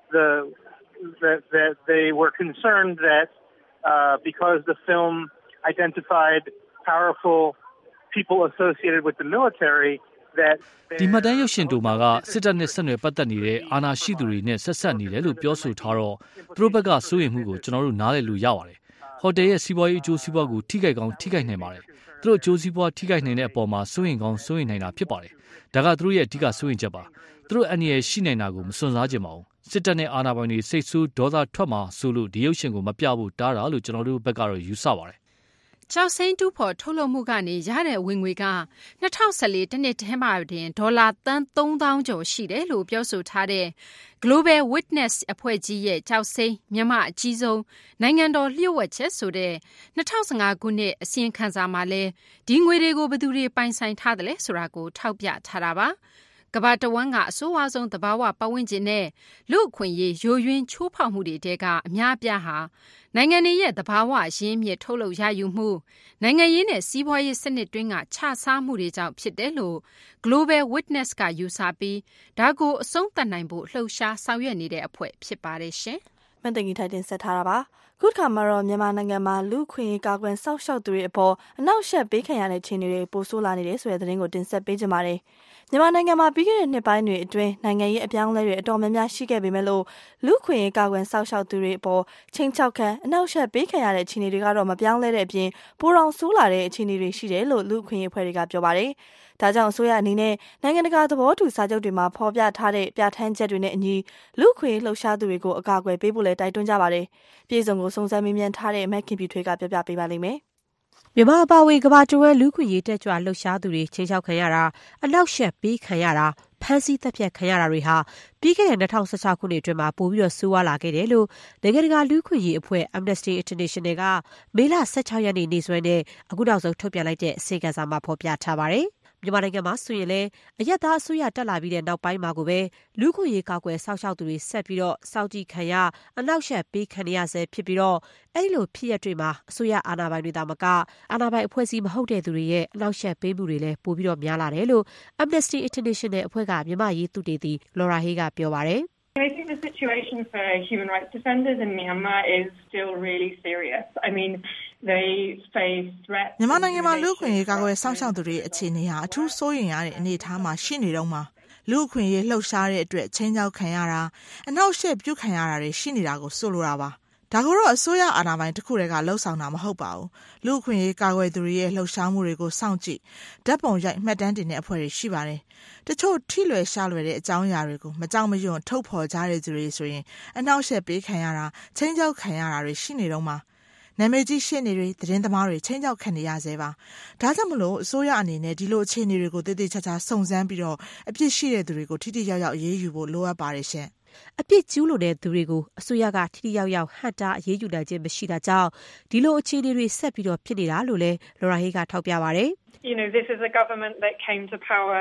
D: that they were concerned that because the film identified powerful people associated with the military that
H: ဒီမှတ်တမ်းရုပ်ရှင်တို့မှာကစစ်တပ်နဲ့ဆက်နွယ်ပတ်သက်နေတဲ့အာဏာရှိသူတွေနဲ့ဆက်ဆက်နေတယ်လို့ပြောဆိုထားတော့သူတို့ဘက်ကစိုးရိမ်မှုကိုကျွန်တော်တို့နားလည်လို့ရပါတယ်ဟိုတယ်ရဲ့စီးပွားရေးအကျိုးစီးပွားကိုထိခိုက်ကောင်းထိခိုက်နိုင်ပါတယ်သူတို့အကျိုးစီးပွားထိခိုက်နိုင်တဲ့အပေါ်မှာစိုးရိမ်ကောင်းစိုးရိမ်နိုင်တာဖြစ်ပါတယ်ဒါကသူတို့ရဲ့အဓိကစိုးရိမ်ချက်ပါသူတို့အန္တရာယ်ရှိနိုင်တာကိုမစွန့်စားကြပါဘူးစစ်တပ်နဲ့အာဏာပိုင်တွေစိတ်ဆိုးဒေါသထွက်မှာဆိုလို့ဒီရုပ်ရှင်ကိုမပြဖို့တားတာလို့ကျွန်တော်တို့ဘက်ကတော့ယူဆပါတယ်
E: ကျောက်စိမ်းတူးဖော်ထုတ်လုပ်မှုကနေရတဲ့ဝင်ငွေက2014တနှစ်ထဲမှာတင်ဒေါ်လာသန်း3000ကျော်ရှိတယ်လို့ပြောဆိုထားတဲ့ Global Witness အဖွဲ့ကြီးရဲ့ကျောက်စိမ်းမြန်မာအကြီးဆုံးနိုင်ငံတော်လျှို့ဝှက်ချက်ဆိုတဲ့2015ခုနှစ်အစီရင်ခံစာမှာလဲဒီငွေတွေကိုဘယ်သူတွေပိုင်ဆိုင်ထားတယ်လဲဆိုတာကိုထောက်ပြထားတာပါကမ္ဘာတဝန်းကအဆိုးအဝါဆုံးသဘာဝပတ်ဝန်းကျင်နဲ့လူ့အခွင့်အရေးယိုယွင်းချိုးဖောက်မှုတွေတဲကအများအပြားဟာနိုင်ငံတွေရဲ့သဘာဝရင်းမြစ်ထုတ်လုပ်ရယူမှုနိုင်ငံရေးနဲ့စီးပွားရေးစနစ်တွင်းကခြစားမှုတွေကြောင့်ဖြစ်တယ်လို့ Global Witness ကယူဆပြီးဒါကိုအဆုံးသတ်နိုင်ဖို့လှုပ်ရှားဆောင်ရွက်နေတဲ့အဖွဲ့ဖြစ်ပါတယ်ရှင်
B: ။မန်တငီထိုက်တင်ဆက်ထားတာပါ။ခုခါမှာတော့မြန်မာနိုင်ငံမှာလူခွင့်ကာကွယ်စောင့်ရှောက်သူတွေအပေါ်အနောက်ရှက်ပေးခံရတဲ့ခြေအနေတွေပိုဆိုးလာနေတယ်ဆိုတဲ့သတင်းကိုတင်ဆက်ပေးကြပါမယ်။မြန်မာနိုင်ငံမှာပြီးခဲ့တဲ့နှစ်ပိုင်းတွေအတွင်းနိုင်ငံရေးအပြောင်းအလဲတွေအတော်များများရှိခဲ့ပေမဲ့လို့လူခွင့်ကာကွယ်စောင့်ရှောက်သူတွေအပေါ်ချိန်ချောက်ခံအနောက်ရှက်ပေးခံရတဲ့ခြေအနေတွေကတော့မပြောင်းလဲတဲ့အပြင်ပိုတောင်ဆိုးလာတဲ့အခြေအနေတွေရှိတယ်လို့လူခွင့်အဖွဲ့တွေကပြောပါတယ်။ဒါကြောင့်အစိုးရအနေနဲ့နိုင်ငံတကာသဘောတူစာချုပ်တွေမှာဖော်ပြထားတဲ့ပြဋ္ဌာန်းချက်တွေနဲ့အညီလူခွင့်လှုပ်ရှားသူတွေကိုအကာအကွယ်ပေးဖို့လည်းတိုက်တွန်းကြပါတယ်။ပြည်စုံကိုစုံစမ်းမေးမြန်းထားတဲ့မက်ခင်ပြူထွေးကပြောပြပေးပါလိမ့်မယ်
F: ။မြန်မာအပါအဝင်ကမ္ဘာတဝန်းလူခွင့်ရေးတက်ကြွလှုပ်ရှားသူတွေချိန်ချောက်ခံရတာအနောက်ရှက်ပေးခံရတာဖမ်းဆီးတပ်ဖြတ်ခံရတာတွေဟာပြီးခဲ့တဲ့2016ခုနှစ်အတွင်းမှာပိုပြီးတော့ဆိုးဝါးလာခဲ့တယ်လို့နိုင်ငံတကာလူခွင့်ရေးအဖွဲ့ Amnesty International ကမေလ16ရက်နေ့စွဲနဲ့အခုနောက်ဆုံးထုတ်ပြန်လိုက်တဲ့အစီရင်ခံစာမှာဖော်ပြထားပါတယ်။မြန်မာနိုင်ငံမှာဆိုရင်လည်းအရက်သားအစိုးရတက်လာပြီးတဲ့နောက်ပိုင်းမှာကိုပဲလူခွင့်ရေးကာကွယ်စောင့်ရှောက်သူတွေဆက်ပြီးတော့စောင့်ကြည့်ခံရအနောက်ရှက်ပေးခံရဆဲဖြစ်ပြီးတော့အဲ့လိုဖြစ်ရက်တွေမှာအစိုးရအာဏာပိုင်တွေသာမကအာဏာပိုင်အဖွဲ့အစည်းမဟုတ်တဲ့သူတွေရဲ့အနောက်ရှက်ပေးမှုတွေလည်းပိုပြီးတော့များလာတယ်လို့ Amnesty International အဖွဲ့ကမြန်မာရေးသုတေသီ Laura Hay ကပြောပါတယ်
I: I think the situation for human rights defenders in Myanmar is still really serious. I mean, they face threats.
J: မြန်မာနိုင်ငံမှာလူ့အခွင့်အရေးကာကွယ်စောင့်ရှောက်သူတွေအခြေအနေဟာအထူးစိုးရိမ်ရတဲ့အနေအထားမှာရှိနေတော့မှာလူ့အခွင့်အရေးလှုပ်ရှားတဲ့အတွက်ချင်းချောက်ခံရတာအနောက်ရှက်ပြုတ်ခံရတာတွေရှိနေတာကိုဆိုလိုတာပါဒါကိုတော့အစိုးရအာဏာပိုင်တစ်ခုတည်းကလှုပ်ဆောင်တာမဟုတ်ပါဘူးလူ့အခွင့်အရေးကာကွယ်သူတွေရဲ့လှုပ်ရှားမှုတွေကိုစောင့်ကြည့်ဓာတ်ပုံရိုက်မှတ်တမ်းတင်တဲ့အဖွဲ့တွေရှိပါတယ်တချို့ထိလွယ်ရှားလွယ်တဲ့အကြောင်းအရာတွေကိုမကြောက်မရွံ့ထုတ်ဖော်ကြတဲ့သူတွေဆိုရင်အနောက်ရှက်ပေးခံရတာချင်းချောက်ခံရတာတွေရှိနေတော့မှာနာမည်ကြီးရှင်းနေတွေသတင်းသမားတွေချင်းချောက်ခံနေရဆဲပါဒါကြောင့်မလို့အစိုးရအနေနဲ့ဒီလိုအခြေအနေတွေကိုတည်တည်ချာချာစုံစမ်းပြီးတော့အပြစ်ရှိတဲ့သူတွေကိုထိထိရောက်ရောက်အရေးယူဖို့လိုအပ်ပါတယ်ရှင်
F: အပြစ်ကျူးလွန်တဲ့သူတွေကိုအစိုးရကထိထိရောက်ရောက်ဟန့်တားအရေးယူနိုင်ခြင်းမရှိတာကြောင့်ဒီလိုအခြေအနေတွေဆက်ပြီးတော့ဖြစ်နေတာလို့လည်း Laura Hay ကထောက်ပြပါတယ်
I: You know, this is a government that came to power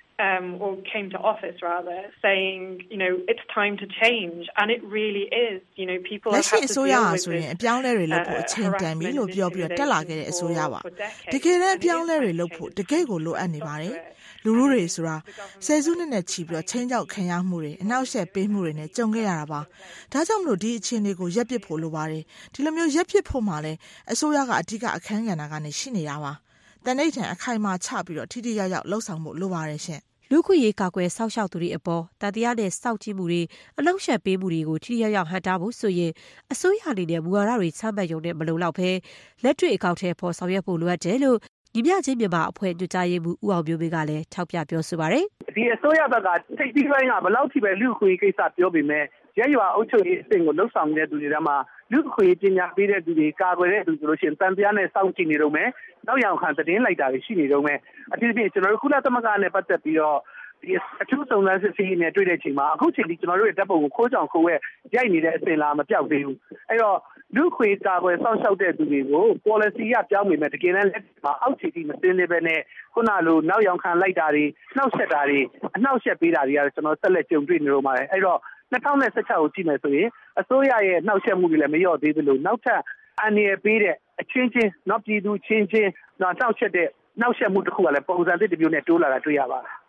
I: or came to office rather saying, you know, it's time to change and it really is. You know, people have had to deal with
J: ဆိုရင်အပြောင်းလဲတွေလုပ်ဖို့အချိန်တန်ပြီလို့ပြောပြီးတော့တက်လာခဲ့တဲ့အစိုးရပါတကယ်တမ်းအပြောင်းလဲတွေလုပ်ဖို့တကယ်ကိုလိုအပ်နေပါတယ်လူလူတွေဆိုတာဆယ်စုနှစ်နဲ့ချီပြီးတော့ချင်းချောက်ခံရမှုတွေအနောက်ရှက်ပေးမှုတွေနဲ့ကြုံခဲ့ရတာပါဒါကြောင့်မလို့ဒီအခြေအနေကိုရပ်ပစ်ဖို့လိုပါတယ်ဒီလိုမျိုးရပ်ပစ်ဖို့မှလည်းအစိုးရကအဓိကအခန်းကဏ္ဍကနေရှိနေတာပါတန်ဋိဌာန်အခိုင်အမာချပြီးတော့ထိထိရောက်ရောက်လှုပ်ဆောင်ဖို့လိုပါတယ်ရှင်
F: လူခွင့်ရေးကာကွယ်စောင့်ရှောက်သူတွေအပေါ်တတရားနဲ့စောင့်ကြည့်မှုတွေအနောက်ရှက်ပေးမှုတွေကိုထိထိရောက်ရောက်ဟန့်တားဖို့ဆိုရင်အစိုးရအနေနဲ့မူဝါဒတွေချမှတ်ရုံနဲ့မလုံလောက်ဘဲလက်တွေ့အကောင့်ထဲပေါ်ဆောင်ရွက်ဖို့လိုအပ်တယ်လို့ညီမျှချင်းမြန်မာအဖွဲ့ညွှန်ကြားရေးမှူးဦးအောင်မျိုးမင်းကလည်းထောက်ပြပြောဆိုပါတယ်
D: ဒီအစိုးရဘက်ကထိပ်သီးပိုင်းကဘယ်လောက်ထိပဲလူခွင့်ရေးကိစ္စပြောပေမဲ့ရဲရွာအုပ်ချုပ်ရေးအဆင့်ကိုလှုပ်ဆောင်နေတဲ့သူတွေကမှလူခွင့်ရေးပညာပေးတဲ့သူတွေကာကွယ်တဲ့သူဆိုလို့ရှိရင်တန်တရားနဲ့စောင့်ကြည့်နေတော့မယ်နောက်ရောင်ခံသတင်းလိုက်တာတွေရှိနေတော့မယ်အထူးသဖြင့်ကျွန်တော်တို့ကုလသမဂ္ဂနဲ့ပတ်သက်ပြီးတော့ဒီအထူးစုံစမ်းစစ်ဆေးရေးနဲ့တွေ့တဲ့ချိန်မှာအခုချိန်ဒီကျွန်တော်တို့ရဲ့တပ်ပုံကိုခိုးကြောင်ခိုးဝဲရိုက်နေတဲ့အစဉ်လားမပြောက်သေးဘူးအဲ့တော့လူခွေကာကွယ်စောင့်ရှောက်တဲ့သူတွေကို policy ကပြောင်းနေမယ်တကယ်တမ်းလက်မှာအောက်ခြေထိမစင်းနေပဲနဲ့ခုနလိုနောက်ရောင်ခံလိုက်တာတွေနှောက်ဆက်တာတွေအနှောက်ယှက်ပေးတာတွေကတော့ကျွန်တော်ဆက်လက်ကြုံတွေ့နေတော့ပါတယ်အဲ့တော့2016ကိုကြည့်မယ်ဆိုရင်အစိုးရရဲ့နှောက်ယှက်မှုတွေလည်းမလျော့သေးသလိုနောက်ထပ်အန္တရာယ်ပေးတဲ့အချင်းချင်းနောက်ပြည်သူချင်းချင်းနှောက်ယှက်တဲ့နှောက်ယှက်မှုတစ်ခုကလည်းပုံစံသစ်တစ်မျိုးနဲ့တိုးလာတာတွေ့ရပါတယ်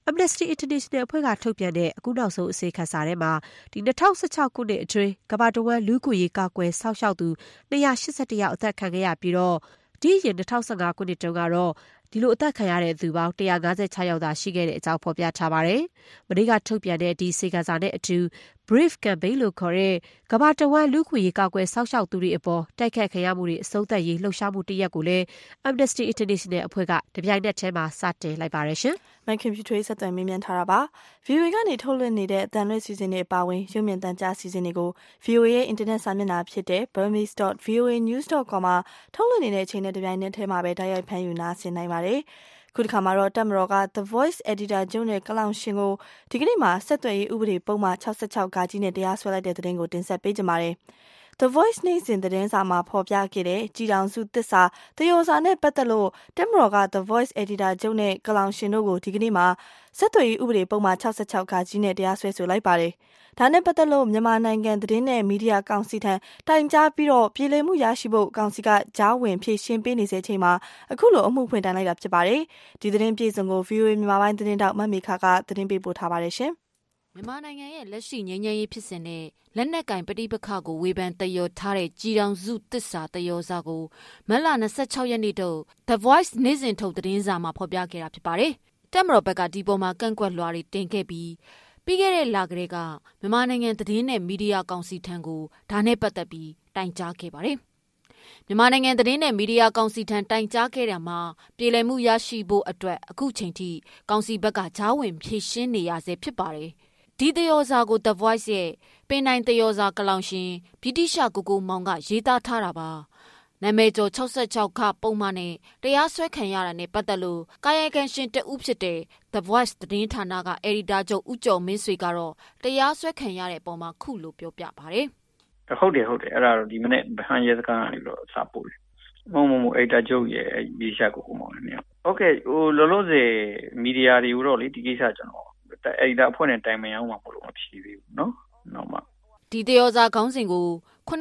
F: Amnesty International အဖွဲ့ကထုတ်ပြန်တဲ့အခုနောက်ဆုံးအစီရင်ခံစာထဲမှာဒီ2016ခုနှစ်အတွင်းကမ္ဘာတဝန်းလူ့အခွင့်အရေးကာကွယ်စောင့်ရှောက်သူ281ယောက်အသက်ခံခဲ့ရပြီးတော့ဒီအရင်2015ခုနှစ်တုန်းကတော့ဒီလိုအသက်ခံရတဲ့သူပေါင်း156ယောက်သာရှိခဲ့တဲ့အကြောင်းဖော်ပြထားပါတယ်။မနေ့ကထုတ်ပြန်တဲ့ဒီစေကစာနဲ့အတူ Brave Campaign လို့ခေါ်တဲ့ကမ္ဘာတဝန်းလူ့ခွင့်ရေးကာကွယ်စောင့်ရှောက်သူတွေအပေါ်တိုက်ခတ်ခံရမှုတွေအဆုံးသတ်ရေးလှုပ်ရှားမှုတစ်ရပ်ကိုလည်း Amnesty International အဖွဲ့ကတပြိုင်နက်တည်းမှာစတင်လိုက်ပါတယ်ရှင်
B: ။မိုင်ကွန်ပျူတာဆက်သွယ်မေးမြန်းထားတာပါ။ VOA ကနေထုတ်လွှင့်နေတဲ့အသံလွှင့်စီစဉ်တွေအပါအဝင်ရုပ်မြင်သံကြားစီစဉ်တွေကို VOA ရဲ့အင်တာနက်စာမျက်နှာဖြစ်တဲ့ burmese.voanews.com မှာထုတ်လွှင့်နေတဲ့အချိန်နဲ့တပြိုင်နက်တည်းမှာပဲတိုက်ရိုက်ဖမ်းယူနားဆင်နိုင်ပါတယ်။ခုတစ်ခါမှာတော့တပ်မတော်က The Voice Editor ချုပ်နဲ့ကလောင်ရှင်ကိုဒီကနေ့မှာဆက်သွယ်ရေးဥပဒေပုံမှန်66ဂါကြီးနဲ့တရားစွဲလိုက်တဲ့သတင်းကိုတင်ဆက်ပေးကြပါမယ်။ The Voice နေ့စဉ်သတင်းစာမှာဖော်ပြခဲ့တဲ့ကြည်တောင်စုသစ္စာတယောစာနဲ့ပတ်သက်လို့တပ်မတော်က The Voice Editor ချုပ်နဲ့ကလောင်ရှင်တို့ကိုဒီကနေ့မှာဆက်သွယ်ရေးဥပဒေပုံမှန်66ဂါကြီးနဲ့တရားစွဲဆိုလိုက်ပါတယ်။ဒါနဲ့ပတ်သက်လို့မြန်မာနိုင်ငံသတင်းနဲ့မီဒီယာကောင်စီထံတိုင်ကြားပြီးတော့ပြည်လည်မှုရရှိဖို့ကောင်စီကကြားဝင်ဖြည့်ရှင်းပေးနေတဲ့အချိန်မှာအခုလိုအမှုဖွင့်တိုင်လိုက်တာဖြစ်ပါတယ်။ဒီသတင်းပြေဆုံးကို VOA မြန်မာပိုင်းသတင်းတောက်မမေခကသတင်းပေးပို့ထားပါတယ်ရှင်
K: ။မြန်မာနိုင်ငံရဲ့လက်ရှိငြိမ်းချမ်းရေးဖြစ်စဉ်နဲ့လက်နက်ကင်ပဋိပက္ခကိုဝေဖန်တယောထားတဲ့ကြည်တောင်စုသစ္စာတယောစာကိုမတ်လ26ရက်နေ့ထုတ် The Voice နေ့စဉ်ထုတ်သတင်းစာမှာဖော်ပြခဲ့တာဖြစ်ပါတယ်။တပ်မတော်ဘက်ကဒီပေါ်မှာကန့်ကွက်လွှာတွေတင်ခဲ့ပြီးခဲ့တဲ့လကလေးကမြန်မာနိုင်ငံသတင်းနဲ့မီဒီယာကောင်စီထံကိုဒါနဲ့ပတ်သက်ပြီးတိုင်ကြားခဲ့ပါတယ်။မြန်မာနိုင်ငံသတင်းနဲ့မီဒီယာကောင်စီထံတိုင်ကြားခဲ့တဲ့မှာပြည်လည်မှုရရှိဖို့အတွက်အခုချိန်ထိကောင်စီဘက်ကကြားဝင်ဖြည့်ရှင်းနေရဆဲဖြစ်ပါတယ်။ဒီတယောစာကို The Voice ရဲ့ပင်နိုင်တယောစာကလောင်ရှင်ဗြိတိရှကိုကိုမောင်ကရေးသားထားတာပါ။နာမည်ကျော်66ခပုံမှန်နဲ့တရားစွဲခံရတာနဲ့ပတ်သက်လို့ကာယကံရှင်တဦးဖြစ်တဲ့ The Voice သတင်းဌာနကအယ်ဒီတာချုပ်ဦးကျော်မင်းဆွေကတော့တရားစွဲခံရတဲ့အပေါ်မှာခုလိုပြောပြပါတယ်
L: ။ဟုတ်တယ်အဲ့ဒါတော့ဒီမနေ့ဗဟန်းရဲစခန်းကနေပြီးတော့စာပို့တယ်။မအယ်ဒီတာချုပ်ရဲ့ဗြိတိရှကိုကိုမောင်နဲ့ဟုတ်ကဲ့လောလောဆယ်မီဒီယာတွေကိုတော့လေဒီကိစ္စကျွန်တော်အယ်ဒီတာအဖွဲ့နဲ့တိုင်ပင်အောင်မှာမလို့မဖြေသေးဘူးနော်။နောက်မှ
K: ဒီတယောစာခေါင်းစဉ်ကို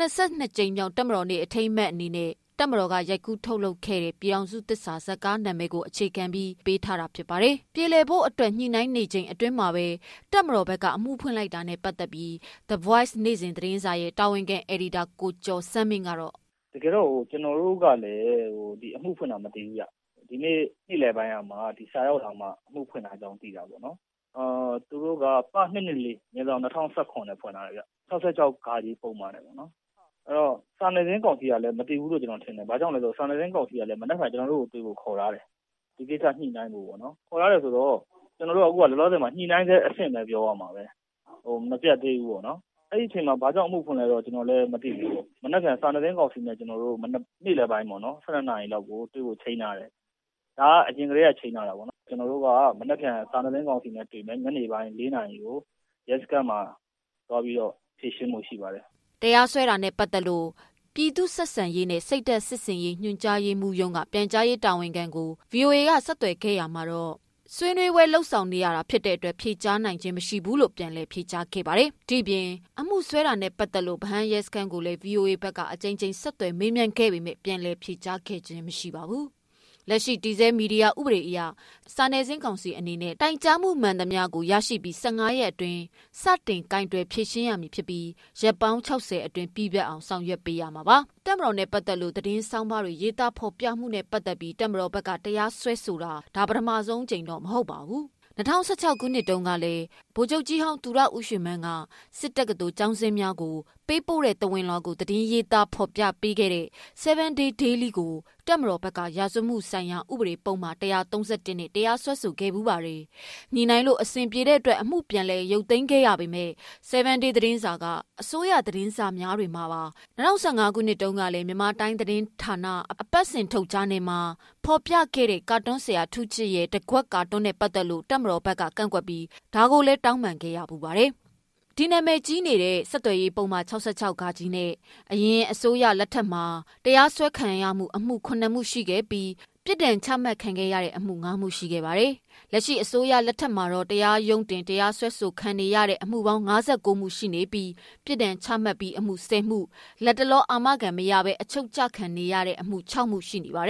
K: 82ကြိမ်မြောက်တပ်မတော်နေ့အထိမ်းအမှတ်အနေနဲ့တပ်မတော်ကရိုက်ကူးထုတ်လုပ်ခဲ့တဲ့ပြည်အောင်စုသစ္စာဇာတ်ကားနာမည်ကိုအခြေခံပြီးပေးထားတာဖြစ်ပါတယ်။ပြည်လည်ဖို့အတွက်ညှိနှိုင်းနေချိန်အတွင်းမှာပဲတပ်မတော်ဘက်ကအမှုဖွင့်လိုက်တာနဲ့ပတ်သက်ပြီး The Voice နေ့စဉ်သတင်းစာရဲ့တာဝန်ခံအယ်ဒီတာကိုကျော်စန်းမင်းကတော့
M: တကယ်တော့ကျွန်တော်တို့ကလည်းဒီအမှုဖွင့်တာမသိဘူးရ။ဒီနေ့နေ့လယ်ပိုင်းမှာဒီစာရောက်လာမှအမှုဖွင့်တာကြောင်းသိတာပေါ့နော်။သူတို့ကပ214မြေဆောင်2019နဲ့ဖွင့်လာတယ်ဗျ။66ဂါကြီးပုံမှန်တယ်ပေါ့နော်။အဲ့တော့စာနယ်ဇင်းကောင်စီကလည်းမတည်ဘူးလို့ကျွန်တော်ထင်တယ်။ဘာကြောင့်လဲဆိုတော့စာနယ်ဇင်းကောင်စီကလည်းမနေ့ကကျွန်တော်တို့ကိုတွေ့ဖို့ခေါ်ထားတယ်။ဒီကိစ္စညှိနှိုင်းဖို့ပေါ့နော်။ခေါ်ထားတယ်ဆိုတော့ကျွန်တော်တို့အခုကလောလောဆယ်မှာညှိနှိုင်းတဲ့အဆင့်ပဲပြောရမှာပဲ။မပြတ်သေးဘူးပေါ့နော်။အဲ့ဒီအချိန်မှာဘာကြောင့်အမှုဖွင့်လဲတော့ကျွန်တော်လည်းမသိဘူးပေါ့။မနေ့ကစာနယ်ဇင်းကောင်စီနဲ့ကျွန်တော်တို့နေ့လယ်ပိုင်းပေါ့နော်12နာရီလောက်ကိုတွေ့ဖို့ချိန်ထားတယ်။ဒါကအရင်ကတည်းကချိန်ထားတာပေါ့နော်။ကျွန်တော်တို့ကမနေ့ကစာနယ်ဇင်းကောင်စီနဲ့တွေ့မယ်ညနေပိုင်း4နာရီကိုရဲစခန်းမှာသွားပြီးတော့ဖြည့်ရှင်းမှုရှိပါတယ်
K: တရားစွဲတာနဲ့ပတ်သက်လို့ပြည်သူဆက်ဆံရေးနဲ့စိတ်သက်စစ်စင်ရေးညွှန်ကြားရေးမှူးရုံးကပြန်ကြားရေးတာဝန်ခံကို VOA ကဆက်သွယ်ခဲ့ရမှာတော့ဆွေးနွေးပွဲလှုပ်ဆောင်နေရတာဖြစ်တဲ့အတွက်ဖြေကြားနိုင်ခြင်းမရှိဘူးလို့ပြန်လည်ဖြေကြားခဲ့ပါတယ်။ဒီပြင်အမှုဆွဲတာနဲ့ပတ်သက်လို့ဗဟန်းရဲစခန်းကိုလည်း VOA ဘက်ကအကြိမ်ကြိမ်ဆက်သွယ်မေးမြန်းခဲ့ပေမဲ့ပြန်လည်ဖြေကြားခဲ့ခြင်းမရှိပါဘူး။လက်ရှိဒီဇယ်မီဒီယာဥပဒေအရစာနယ်ဇင်းကောင်စီအနေနဲ့တိုင်ကြားမှုမှန်သမျှကိုရရှိပြီး15ရက်အတွင်းစတင်ကင်တွယ်ဖြည့်ရှင်းရမည်ဖြစ်ပြီးရက်ပေါင်း60အတွင်းပြီးပြတ်အောင်ဆောင်ရွက်ပေးရမှာပါ။တပ်မတော်နဲ့ပတ်သက်လို့သတင်းဆောင်ပါတွေရေးသားဖော်ပြမှုနဲ့ပတ်သက်ပြီးတပ်မတော်ဘက်ကတရားစွဲဆိုတာဒါပထမဆုံးကြိမ်တော့မဟုတ်ပါဘူး။2016ခုနှစ်တုန်းကလည်းဗိုလ်ချုပ်ကြီးဟောင်းသူရဦးရွှေမန်းကစစ်တပ်ကတူကျောင်းစင်းများကိုပေးပို့တဲ့တဝင်လောကိုသတင်းရေးသားဖော်ပြပေးခဲ့တဲ့ 7 Day Daily ကိုတပ်မတော်ဘက်ကရာဇဝမှုဆိုင်ရာဥပဒေပုံမှာ131နဲ့တရားစွဲဆိုခဲ့မှုပါတယ်။ညီနိုင်လို့အစဉ်ပြေတဲ့အတွက်အမှုပြန်လဲရုပ်သိမ်းခဲ့ရပေမဲ့7 Day သတင်းစာကအစိုးရသတင်းစာများတွေမှာပါ2015ခုနှစ်တုန်းကလည်းမြန်မာတိုင်းသတင်းဌာနအပတ်စဉ်ထုတ်ကြားနေမှာဖော်ပြခဲ့တဲ့ကာတွန်းဆရာထုချစ်ရဲ့တကွက်ကာတွန်းနဲ့ပတ်သက်လို့တပ်မတော်ဘက်ကကန့်ကွက်ပြီးဒါကိုလည်းတောင်းပန်ခဲ့ရပူပါတယ်။ဒီနာမည်ကြီးနေတဲ့ဆက်သွယ်ရေးပုံမှာ66ဂါကြီးနဲ့အရင်အစိုးရလက်ထက်မှာတရားစွဲခံရမှုအမှု9မှုရှိခဲ့ပြီးပြစ်ဒဏ်ချမှတ်ခံခဲ့ရတဲ့အမှု9မှုရှိခဲ့ပါတယ်။လက်ရှိအစိုးရလက်ထက်မှာတော့တရားရုံးတင်တရားစွဲဆိုခံနေရတဲ့အမှုပေါင်း59မှုရှိနေပြီးပြစ်ဒဏ်ချမှတ်ပြီးအမှု10မှုလက်တလောအာမခံမရဘဲအချုပ်ကျခံနေရတဲ့အမှု6မှုရှိနေပါတယ်။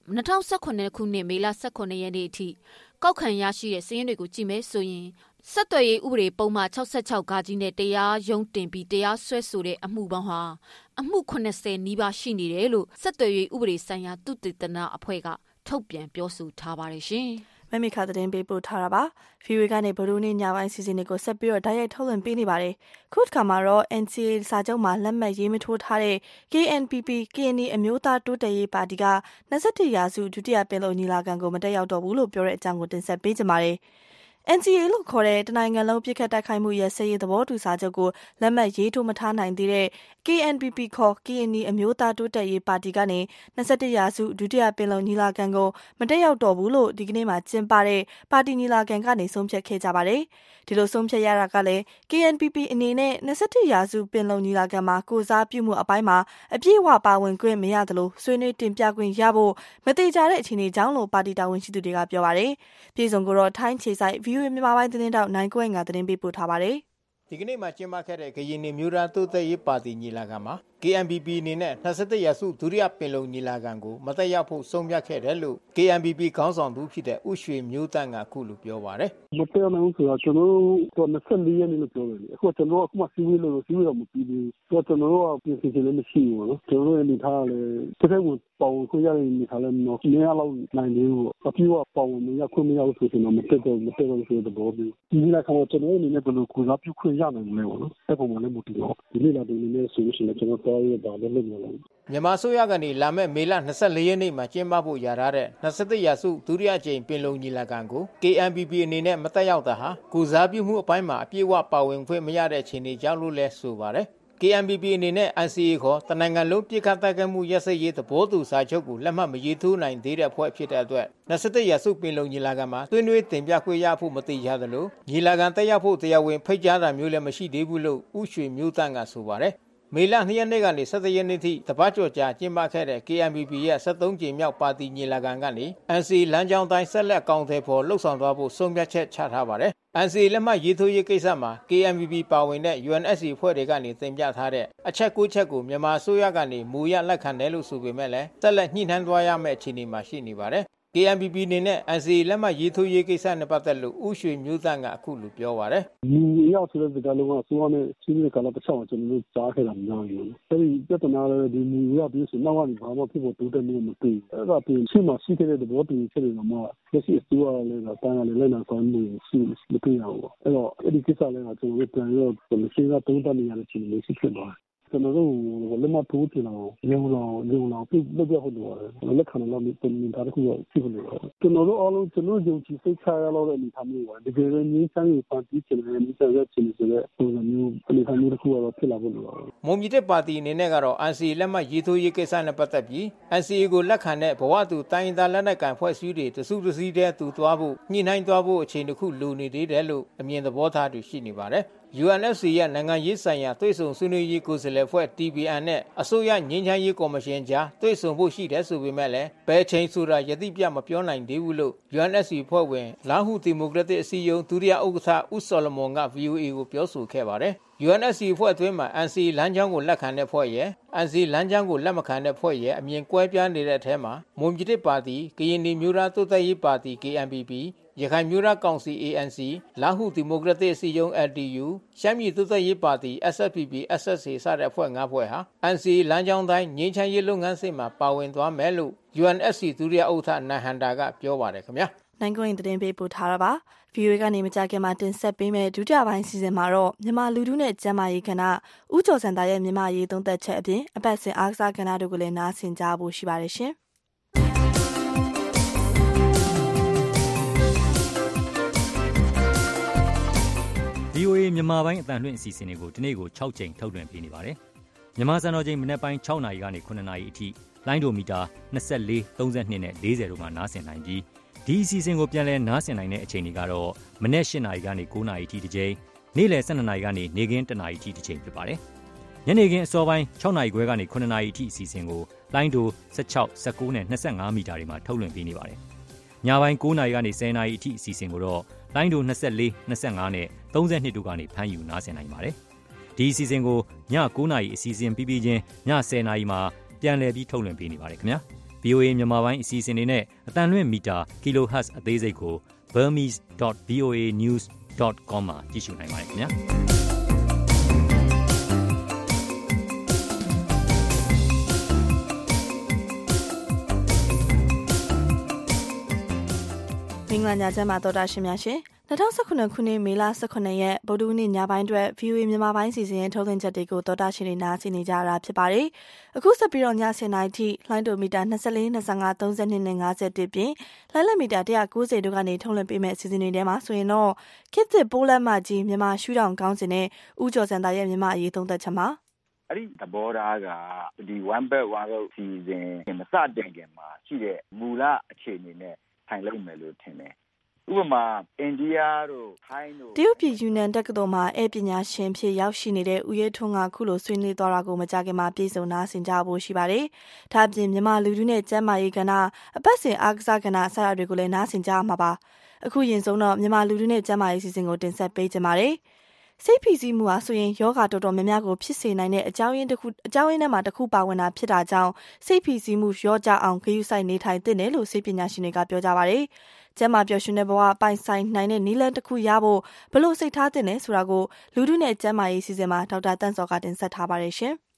K: 2019ခုနှစ်မေလ18ရက်နေ့အထိကောက်ခံရရှိတဲ့စာရင်းတွေကိုကြည့်မယ်ဆိုရင်ဆက်သွယ်ရေးဥပဒေပုံမှန်66 ဂါကြီးနဲ့တရားရုံးတင်ပြီးတရားစွဲဆိုတဲ့အမှုပေါင်းဟာအမှု80နီးပါးရှိနေတယ်လို့ဆက်သွယ်ရေးဥပဒေဆိုင်ရာသုတေသနအဖွဲ့ကထုတ်ပြန်ပြောဆိုထားပါတယ်ရှင်
B: မမီခါတဲ့ပေးပို့ထားတာပါ။ VOA ကနေဗဒိုးနေ့ညပိုင်းစီစဉ်တွေကိုဆက်ပြီးတော့ဓာတ်ရိုက်ထုတ်လွှင့်ပေးနေပါတယ်။ခုတစ်ခါမှာတော့ NCA စာချုပ်မှာလက်မှတ်ရေးမထိုးထားတဲ့ KNPP ကရင်နီအမျိုးသားတိုးတက်ရေးပါတီက21ရာစုဒုတိယပင်လုံညီလာခံကိုမတက်ရောက်တော့ဘူးလို့ပြောတဲ့အကြောင်းကိုတင်ဆက်ပေးကြပါမယ်။ NCA လို့ခေါ်တဲ့တနိုင်ငံလုံးပြစ်ခတ်တိုက်ခိုက်မှုရဲ့စရေးသဘောတူစာချုပ်ကိုလက်မှတ်ရေးထိုးမထားနိုင်သေးတဲ့ KNPP ခေါ် ကရင်နီအမျိုးသားတိုးတက်ရေးပါတီကနေ21ရာစုဒုတိယပင်လုံညီလာခံကိုမတက်ရောက်တော့ဘူးလို့ဒီကနေ့မှကျင်းပတဲ့ပါတီညီလာခံကနေဆုံးဖြတ်ခဲ့ကြပါတယ်။ဒီလိုဆုံးဖြတ်ရတာကလည်း KNPP အနေနဲ့21ရာစုပင်လုံညီလာခံမှာကိုစားပြုမှုအပိုင်းမှာအပြည့်အဝပါဝင်ခွင့်မရသလိုဆွေးနွေးတင်ပြခွင့်ရဖို့မတိကျတဲ့အခြေအနေကြောင့်လို့ပါတီတာဝန်ရှိသူတွေကပြောပါတယ်။ပြည်စုံကိုတော့ထိုင်းခြေဆိုင်VOA မြန်မာပိုင်းသတင်းတောက်နိုင်ကွဲငါသတင်းပေးပို့ထားပါတယ်
N: ။ဒီကနေ့မှကျင်းပခဲ့တဲ့ကရင်နီမျိုးသားတိုးတက်ရေးပါတီညီလာခံမှာ KNPP အနေနဲ့21ရာစုဒုတိယပင်လုံညီလာခံကိုမတက်ရောက်ဖို့ဆုံးဖြတ်ခဲ့တယ်လို့ KNPP ခေါင်းဆောင်သူဖြစ်တဲ့ဦးရွှေမျိုးတန်းကအခုလိုပြောပါတယ်
O: ။မတက်နိုင်ဘူးဆိုတော့ကျွန်တော်တို့24ရက်နေ့လို့ပြောတယ်။အခုကျွန်တော်အခုမှစီးဝေးလို့စီးဝေးတော့မပြီးဘူး။ကျွန်တော်တို့ကပြင်ဆင်ခြင်းလည်းမရှိဘူးနော်။ကျွန်တော်တို့အနေထားလည်းတစ်ဖက်ဝင်ပေါဝင်ခွင့်ရတဲ့အနေထားလည်းမဟုတ်ဘူး။လောက်နိုင်သေးဘူး။အပြည့်အဝပေါဝင်မရခွင့်မရဘူးဆိုတော့မတက်တော့ဆိုတဲ့ဘောမျိုး။ဒီညီလာခံမှာကျွန်တော်အနေနဲ့ဘယ်လိုကိုစားပြုခွင့်ရနိုင်မလဲပေါ့နော်။အဲ့ပုံမှန်လည်းမတူတော့ဒီနေ့လာတဲ့အနေနဲ့ဆိုလို့ရှိရင်ကျွန်တော်
N: မြန်မာအစိုးရကနေလာမဲ့မေလ24ရက်နေ့မှာကျင်းပဖို့ရာထားတဲ့21ရာစုဒုတိယကြိမ်ပင်လုံညီလာခံကို KNPP အနေနဲ့မတက်ရောက်တာဟာကိုစားပြုမှုအပိုင်းမှာအပြည့်အဝပါဝင်ခွင့်မရတဲ့အခြေအနေကြောင့်လို့လဲဆိုပါတယ်။ KNPP အနေနဲ့ NCA ခေါ်တနိုင်ငံလုံးပြစ်ခတ်တိုက်ခိုက်မှုရပ်စဲရေးသဘောတူစာချုပ်ကိုလက်မှတ်မရေးထိုးနိုင်သေးတဲ့အဖွဲ့ဖြစ်တဲ့အတွက်21ရာစုပင်လုံညီလာခံမှာတွင်းတွင်းတင်ပြခွင့်ရဖို့မတိကျသလိုညီလာခံတက်ရောက်ဖို့တရားဝင်ဖိတ်ကြားတာမျိုးလည်းမရှိသေးဘူးလို့ဦးရွှေမျိုးတန်းကဆိုပါတယ်။မေလ2ရက်နေ့ကနေ17ရက်နေ့ထိတပတ်ကျော်ကြာကျင်းပခဲ့တဲ့ KNPP ရဲ့73ကြိမ်မြောက်ပါတီညီလာခံကနေ NCA လမ်းကြောင်းတိုင်းဆက်လက်ကောင်ထဲပေါ်လှုပ်ဆောင်သွားဖို့ဆုံးဖြတ်ချက်ချထားပါတယ်။ NCA လက်မှတ်ရေးထိုးရေးကိစ္စမှာ KNPP ပါဝင်တဲ့ UNSC ဖွဲ့တွေကနေတင်ပြထားတဲ့အချက်9ချက်ကိုမြန်မာအစိုးရကနေမူရလက်ခံတယ်လို့ဆိုပေမဲ့လည်းဆက်လက်ညှိနှိုင်းသွားရမယ့်အခြေအနေမှာရှိနေပါတယ်။ KNPP အနေနဲ့ NCA လက်မှတ်ရေးထိုးရေးကိစ္စနဲ့ပတ်သက်လို့ဦးရွှေမျိုးတန်းကအခုလိုပြောပါတယ်
O: ။ဒီရောက်ဆိုတဲ့ကလုံးကဆိုရမယ့်စီးရီးကလာတစ်ချောင်းကျွန်တော်တို့ကြားခဲ့တာများတယ်။အဲဒီပြဿနာလည်းဒီမူရပြီးဆိုနောက်ကနေဘာမှဖြစ်ဖို့တိုးတက်မှုမတွေ့ဘူး။အဲ့ဒါပြင်ရှိမှရှိခဲ့တဲ့သဘောတူချက်တွေမှာလက်ရှိအစိုးရလည်းတိုင်းကလည်းလက်နက်ဆောင်မှုရှိမတွေ့ရဘူး။အဲ့တော့အဲ့ဒီကိစ္စလည်းကျွန်တော်တို့ပြန်ရောစဉ်းစားသုံးသပ်နေရတဲ့အခြေအနေရှိဖြစ်သွားတယ်။ကျွန်တော်တို့လက်မထိုးတင်အောင်ရုံလောင်ပြပြဖို့လိုတယ်လက်ခံလို့ပြင်ထားတဲ့ခုဖြစ်လို့ကျွန်တော်တို့အားလုံးကျွန်တော်ယုံကြည်စိတ်ချရလို့တဲ့အနေထားမျိုးပါတကယ်လည်းငြိမ်းချမ်းရေးပါတီချင်တယ်ငြိမ်းချမ်းရေးချင်တယ်ဆိုတဲ့ပုံစံမျိုးအနေထားမျိုးတစ်ခုတော့ဖြစ်လာဖို့လိုတယ်
N: မွန်ပြည်သက်ပါတီအနေနဲ့ကတော့ NCA လက်မှတ်ရေးထိုးရေးကိစ္စနဲ့ပတ်သက်ပြီး NCA ကိုလက်ခံတဲ့ဘဝတူတိုင်းဒေသလက်နက်ကိုင်ဖွဲ့စည်းတွေတစုတစည်းတည်းတူသွားဖို့ညှိနှိုင်းသွားဖို့အခြေအနေတစ်ခုလိုနေသေးတယ်လို့အမြင်သဘောထားတွေရှိနေပါတယ်UNFC ရဲ့နိုင်ငံရေးဆိုင်ရာတွေ့ဆုံဆွေးနွေးရေးကိုယ်စားလှယ်ဖွဲ့ TBN နဲ့အစိုးရငြိမ်းချမ်းရေးကော်မရှင်ကြားတွေ့ဆုံဖို့ရှိတယ်ဆိုပေမဲ့လည်းဘယ်ချိန်ဆိုတာယတိပြမပြောနိုင်သေးဘူးလို့ UNFC ဖွဲ့ဝင်လာဟုဒီမိုကရက်တစ်အစည်းအရုံးဒုတိယဥက္ကဋ္ဌဦးစောလမွန်က VOA ကိုပြောဆိုခဲ့ပါတယ်UNSC ဖွဲ့အတွင်းမှာ NCA လမ်းကြောင်းကိုလက်ခံတဲ့ဖွဲ့ရဲ့ NCA လမ်းကြောင်းကိုလက်မခံတဲ့ဖွဲ့ရဲ့အမြင်ကွဲပြားနေတဲ့အထဲမှာမွန်ပြည်သက်ပါတီကရင်နီမျိုးသားတိုးတက်ရေးပါတီ KNPPရခိုင်မျိုးသားကောင်စီ ANC လာဟုဒီမိုကရက်တစ်အစည်းအရုံး LDU ရှမ်းပြည်တိုးတက်ရေးပါတီ SSPP SSA စတဲ့အဖွဲ့၅ဖွဲ့ဟာ NCA လမ်းကြောင်းတိုင်းငြိမ်းချမ်းရေးလုပ်ငန်းစဉ်မှာပါဝင်သွားမယ်လို့ UNSC ဒုတိယဥက္ကဋ္ဌနန်ဟန်တာကပြောပါတယ်ခင်ဗျာ
B: နိုင်ကွင်းသတင်းပေးပို့ထားတာပါ VOA ကနေမကြခင်မှာတင်ဆက်ပေးမယ့်ဒုတိယပိုင်းစီစဉ်မှာတော့မြန်မာလူထုနဲ့ကျန်းမာရေးကဏ္ဍဦးကျော်စံသားရဲ့မြန်မာရေးသုံးသက်ချက်အပြင်အပတ်စဉ်အားကစားကဏ္ဍတို့ကိုလည်းနားဆင်ကြဖို့ရှိပါတယ်ရှင်
P: VOA မြန်မာပိုင်းအတန်လွှင့်အစီအစဉ်တွေကိုဒီနေ့ကို6ကြိမ်ထုတ်လွှင့်ပေးနေပါတယ်မြန်မာစံတော်ချိန်မနေ့ပိုင်း6နာရီကနေ9နာရီအထိလိုင်းဒိုမီတာ24 32နဲ့40တို့မှာနားဆင်နိုင်ပြီးဒီအစီအစဉ်ကိုပြန်လည်နားဆင်နိုင်တဲ့အချိန်တွေကတော့မနေ့8နာရီကနေ9နာရီအထိတစ်ကြိမ်နေ့လယ်12နာရီကနေနေ့ခင်း1နာရီအထိတစ်ကြိမ်ဖြစ်ပါတယ်ညနေခင်းအစောပိုင်း6နာရီခွဲကနေ9နာရီအထိအစီအစဉ်ကိုလိုင်းဒို16 19နဲ့25မီတာတွေမှာထုတ်လွှင့်ပေးနေပါတယ်ညပိုင်း9နာရီကနေ10နာရီအထိအစီအစဉ်ကိုတော့လိုင်းဒို24 25နဲ့32တို့ကနေဖမ်းယူနားဆင်နိုင်ပါတယ်ဒီအစီအစဉ်ကိုည9နာရီအစီအစဉ်ပြီးပြီးချင်းည10နာရီမှာပြန်လည်ပြီးထုတ်လွှင့်ပေးနေပါတယ်ခင်ဗျာ VOA မြန်မာပိုင်းအစီအစဉ်တွေနဲ့အသံလွှင့်မီတာ kilohertz အသေးစိတ်ကို burmese.voanews.com မှာကြည့်ရှုနိုင်ပါတယ်ခင်ဗျာ
B: မင်္ဂလာညချမ်းပါတော်တာရှင်များရှင်2019ခုနှစ်မေလ18ရက်ဗုဒ္ဓဟူးနေ့ညပိုင်းအတွက် VOA မြန်မာပိုင်းစီစဉ်ထုတ်လွှင့်ချက်တွေကိုတော်တာရှင်တွေနားဆင်နေကြတာဖြစ်ပါတယ်။အခုဆက်ပြီးတော့ည10:00နာရီထိလိုင်းဒိုမီတာ24 25 32နဲ့51ပြင်လိုင်းလက်မီတာ190တို့ကနေထုတ်လွှင့်ပေးမယ့်အစီအစဉ်တွေထဲမှာဆိုရင်တော့ခေတ်သစ်ပိုးလမ်းမကြီးမြန်မာရှုထောင့်ကောင်းစဉ်နဲ့ဦးကျော်စံသားရဲ့မြန်မာအရေးသုံးသပ်ချက်မှာ
Q: အဲ့ဒီသဘောထားကဒီ one belt one road စီစဉ်မစတင်ခင်မှာရှိတဲ့မူလအခြေအနေနဲ့ထိုင်လိုက်မယ်လို့ထင်တယ်ဥပမာအိန္ဒိယတို့ထိုင်းတို့
B: တရုတ်ပြည်ယူနန်တက္ကသိုလ်မှာဧည့်ပညာရှင်ဖြစ်ရောက်ရှိနေတဲ့ဦးရဲထွန်းကခုလိုဆွေးနွေးသွားတာကိုမကြခင်မှာပြည်စုံနာဆင်ကြဖို့ရှိပါတယ်။ဒါ့အပြင်မြန်မာလူထုနဲ့ကျန်းမာရေးကဏ္ဍအပတ်စဉ်အားကစားကဏ္ဍဆရာတွေကိုလည်းနာဆင်ကြမှာပါ။အခုရင်ဆုံးတော့မြန်မာလူထုနဲ့ကျန်းမာရေးစီစဉ်ကိုတင်ဆက်ပေးကြပါမယ်။စိတ်ဖိစီးမှုဟာဆိုရင်ယောဂတော်တော်များများကိုဖြစ်စေနိုင်တဲ့အကြောင်းရင်းထဲမှာတစ်ခုပါဝင်တာဖြစ်တာကြောင့်စိတ်ဖိစီးမှုရောကြအောင်ဂရုစိုက်နေထိုင်သင့်တယ်လို့စိတ်ပညာရှင်တွေကပြောကြပါတယ်။ကျန်းမာပျော်ရွှင်တဲ့ဘဝပိုင်ဆိုင်နိုင်တဲ့နည်းလမ်းတစ်ခုရဖို့ဘလို့စိတ်ထားသင့်တယ်ဆိုတာကိုလူထုနဲ့ကျန်းမာရေးစီစဉ်မှာဒေါက်တာတန့်စောကတင်ဆက်ထားပါတယ်ရှင်။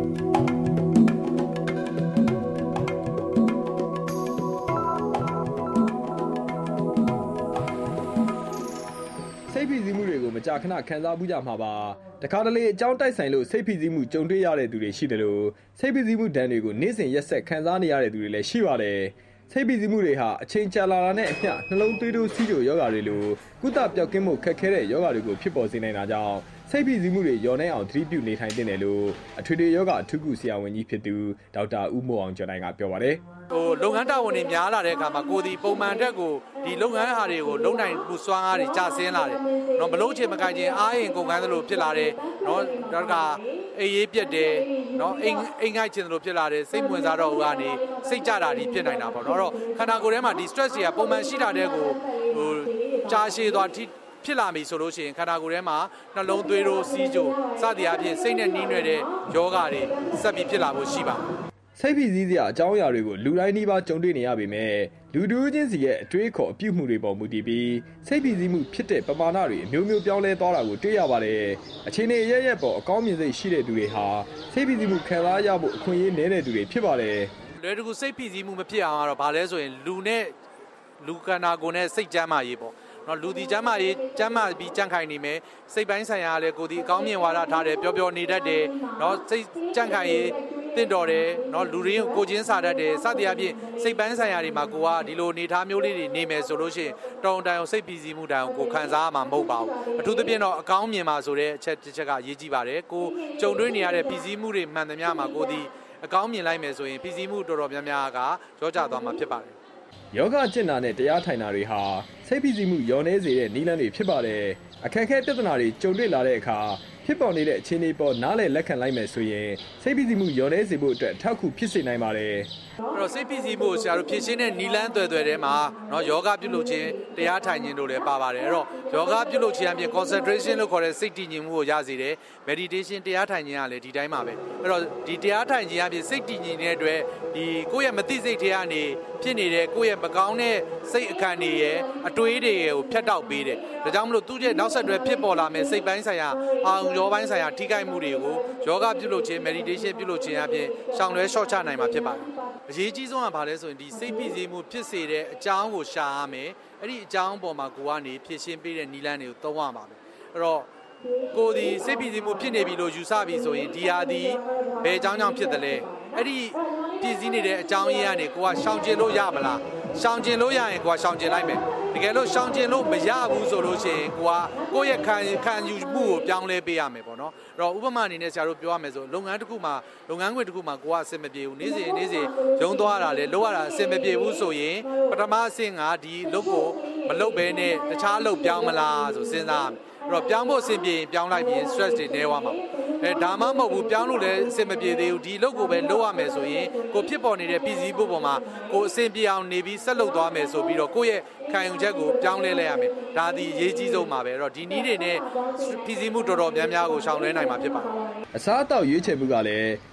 R: စိတ်ဖိစီးမှုတွေကိုမကြာခဏခံစားမှုကြမှာပါတခါတလေအကြောင်းတိုက်ဆိုင်လို့စိတ်ဖိစီးမှုကြုံတွေ့ရတဲ့သူတွေရှိတယ်လို့စိတ်ဖိစီးမှုဒဏ်တွေကိုနေ့စဉ်ရက်ဆက်ခံစားနေရတဲ့သူတွေလည်းရှိပါတယ်စိတ်ဖိစီးမှုတွေဟာအချိန်ကြာလာတာနဲ့အမျှနှလုံးသွေးတိုးစီးချိုယောဂါတွေလိုကုသပျောက်ကင်းမှုခက်ခဲတဲ့ယောဂါတွေကိုဖြစ်ပေါ်စေနိုင်တာကြောင့်စိတ်ဖိစီးမှုတွေလျော့နေအောင်သတိပြုနေထိုင်သင့်တယ်လို့အထွေထွေယောဂအထူးကုဆရာဝန်ကြီးဖြစ်သူဒေါက်တာဦးမိုးအောင်ကျော်နိုင်ကပြောပါတယ်
S: လုပ်ငန်းတာဝန်တွေများလာတဲ့အခါမှာကိုယ်ဒီပုံမှန်တက်ကိုဒီလုပ်ငန်းဟာတွေကိုလုံနိုင်မှုစွမ်းအားတွေကျဆင်းလာတယ်။နော်မလုံးချင်မကိုင်ချင်အားရင်ကုန်ကန်းသလိုဖြစ်လာတယ်။နော်ဒါကအေးရေးပြက်တယ်။နော်အိမ်ငိုက်ချင်သလိုဖြစ်လာတယ်။စိတ်ဝင်စားတော့ဟိုကနေစိတ်ကြတာဒီဖြစ်နိုင်တာပေါ့။နော်တော့ခန္ဓာကိုယ်ထဲမှာဒီ stress တွေကပုံမှန်ရှိတာတဲ့ကိုကြာရှည်သွားဖြစ်လာပြီဆိုလို့ရှိရင်ခန္ဓာကိုယ်ထဲမှာနှလုံးသွေးတို့စီးကြိုစသည်အပြင်စိတ်နဲ့နှီးနွယ်တဲ့ယောဂတွေဆက်ပြီးဖြစ်လာဖို့ရှိပါတယ်
R: စိတ်ဖိစီးစရာအကြောင်းအရာတွေကိုလူတိုင်းနှီးပါကြုံတွေ့နေရပေမဲ့လူတူးချင်းစီရဲ့အတွေးခေါ်အပြုမှုတွေပေါ်မူတည်ပြီးစိတ်ဖိစီးမှုဖြစ်တဲ့ပမာဏတွေအမျိုးမျိုးပြောင်းလဲသွားတာကိုတွေ့ရပါတယ်။အခြေအနေအရရက်ပေါ်အကောင်းမြင်စိတ်ရှိတဲ့သူတွေဟာစိတ်ဖိစီးမှုခံစားရဖို့အခွင့်အရေးနည်းတဲ့သူတွေဖြစ်ပါတယ်
S: ။လွယ်တကူစိတ်ဖိစီးမှုမဖြစ်အောင်ကတော့ဘာလဲဆိုရင်လူခန္ဓာကိုယ်နဲ့စိတ်ကျန်းမာရေးပေါ့။နော်လူဒီကျန်းမာရေးကျန်းမာပြီးကြံ့ခိုင်နေမယ်စိတ်ပိုင်းဆိုင်ရာလည်းကိုယ်ဒီအကောင်းမြင်ဝါဒထားတယ်ပျော်ပျော်နေတတ်တယ်။နော်စိတ်ကြံ့ခိုင်ရေးတင့်တော်တယ်နော်လူရင်းကိုချင်းစားတတ်တယ်စသည်အပြင်စိတ်ပိုင်းဆိုင်ရာတွေမှာကိုကဒီလိုနေထားမျိုးလေးတွေနေမယ်ဆိုလို့ရှိရင်တောင်းတန်စိတ်ပြည်စီမှုတိုင်ကိုခံစားမှာမဟုတ်ပါဘူးအထူးသဖြင့်တော့အကောင်းမြင်ပါဆိုတဲ့အချက်တစ်ချက်ကရေးကြည့်ပါတယ်ကိုကြုံတွေ့နေရတဲ့ပြည်စီမှုတွေမှန်သမျှမှာကိုဒီအကောင်းမြင်လိုက်မယ်ဆိုရင်ပြည်စီမှုတော်တော်များများကရောကြသွားမှာဖြစ်ပါတယ်
R: ယောဂကျင့်တာနဲ့တရားထိုင်တာတွေဟာစိတ်ဖိစီးမှုလျော့နေစေတဲ့နည်းလမ်းတွေဖြစ်ပါတယ်အခက်အခဲပြဿနာတွေကြုံတွေ့လာတဲ့အခါဖြစ်ပေါ်နေတဲ့အခြေအနေပေါ်နားလည်လက်ခံလိုက်မယ်ဆိုရင်စိတ်ဖိစီးမှုလျော့နေစေဖို့အတွက်ထောက်ကူဖြစ်စေနိုင်ပါတယ်
S: အဲ့တော့စိတ်ဖိစီးမှုဆရာတို့ဖြည့်ရှင်းတဲ့နီလန်းသွယ်သွယ်ထဲမှာเนาะယောဂပြုလုပ်ခြင်းတရားထိုင်ခြင်းတို့လည်းပါပါတယ်အဲ့တော့ယောဂပြုလုပ်ခြင်းအပြင် concentration လို့ခေါ်တဲ့စိတ်တည်ငြိမ်မှုကိုရစေတယ် meditation တရားထိုင်ခြင်းကလည်းဒီတိုင်းပါပဲအဲ့တော့ဒီတရားထိုင်ခြင်းအပြင်စိတ်တည်ငြိမ်တဲ့အတွက်ဒီကိုယ့်ရဲ့မသိစိတ်ထဲကနေဖြစ်နေတဲ့ကိုယ့်ရဲ့မကောင်းတဲ့စိတ်အခံတွေရဲ့အတွေးတွေကိုဖျက်တောက်ပေးတယ်ဒါကြောင့်မလို့သူ့ရဲ့နောက်ဆက်တွဲဖြစ်ပေါ်လာမယ့်စိတ်ပိုင်းဆိုင်ရာအာရုံရောပိုင်းဆိုင်ရာထိခိုက်မှုတွေကိုယောဂပြုလုပ်ခြင်း meditation ပြုလုပ်ခြင်းအပြင်ရှောင်လွှဲလျှော့ချနိုင်မှာဖြစ်ပါတယ်အရေးကြီးဆုံးကဘာလဲဆိုရင်ဒီစိတ်ဖိစီးမှုဖြစ်စေတဲ့အကြောင်းကိုရှာရမယ်အဲ့ဒီအကြောင်းပေါ်မှာကိုကနေဖြည့်ရှင်းပေးတဲ့နည်းလမ်းတွေကိုသုံးရမှာပဲအဲ့တော့ကိုဒီစိတ်ဖိစီးမှုဖြစ်နေပြီလို့ယူဆပြီဆိုရင်ဒီဟာဒီဘယ်အကြောင်းကြောင့်ဖြစ်တယ်လဲအဲ့ဒီပြည့်စည်နေတဲ့အကြောင်းရင်းကနေကိုကရှောင်ကျင်လို့ရမလားရှောင်ကျင်လို့ရရင်ကိုကရှောင်ကျင်လိုက်မယ်တကယ်လို့ရှောင်ကျင်လို့မရဘူးဆိုလို့ရှိရင်ကိုယ့်ရဲ့ခံယူမှုကိုပြောင်းလဲပေးရမယ်ပေါ့နော်အဲ့တော့ဥပမာအနေနဲ့ဆရာတို့ပြောရမယ်ဆိုလုပ်ငန်းတစ်ခုမှာလုပ်ငန်းခွင်တစ်ခုမှာကိုကအဆင်မပြေဘူးနေ့စဉ်ရုံသွားတာလေလုပ်ရတာအဆင်မပြေဘူးဆိုရင်ပထမအဆင့်ကဒီလုပ်ကိုမလုပ်ဘဲနဲ့တခြားလုပ်ပြောင်းမလားဆိုစဉ်းစားရမယ်အဲ့တော့ပြောင်းဖို့အဆင်ပြေရင်ပြောင်းလိုက်ပြီး stress တွေနေသွားမှာပေါ့ဒါမှမဟုတ်ဘူးပြောင်းလို့လည်းအဆင်မပြေသေးဘူးဒီလုပ်ကိုပဲလုပ်ရမယ်ဆိုရင်ကိုဖြစ်ပေါ်နေတဲ့ပြည်စည်းဖို့ပေါ်မှာကိုအဆင်ပြေအောင်နေပြီးဆက်လုပ်သွားမယ်ဆိုပြီးတော့ကိုယ့်ရဲ့ခံယူချက်ကိုပြောင်းလဲလိုက်ရမယ်ဒါဒီအရေးကြီးဆုံးပါပဲအဲ့တော့ဒီနည်းတွေနဲ့ပြည်စည်းမှုတော်တော်များများကိုရှောင်လွှဲနိုင်မှာဖြစ်ပါတယ်
R: အစားအသောက်ရွေးချယ်မှုကလည်း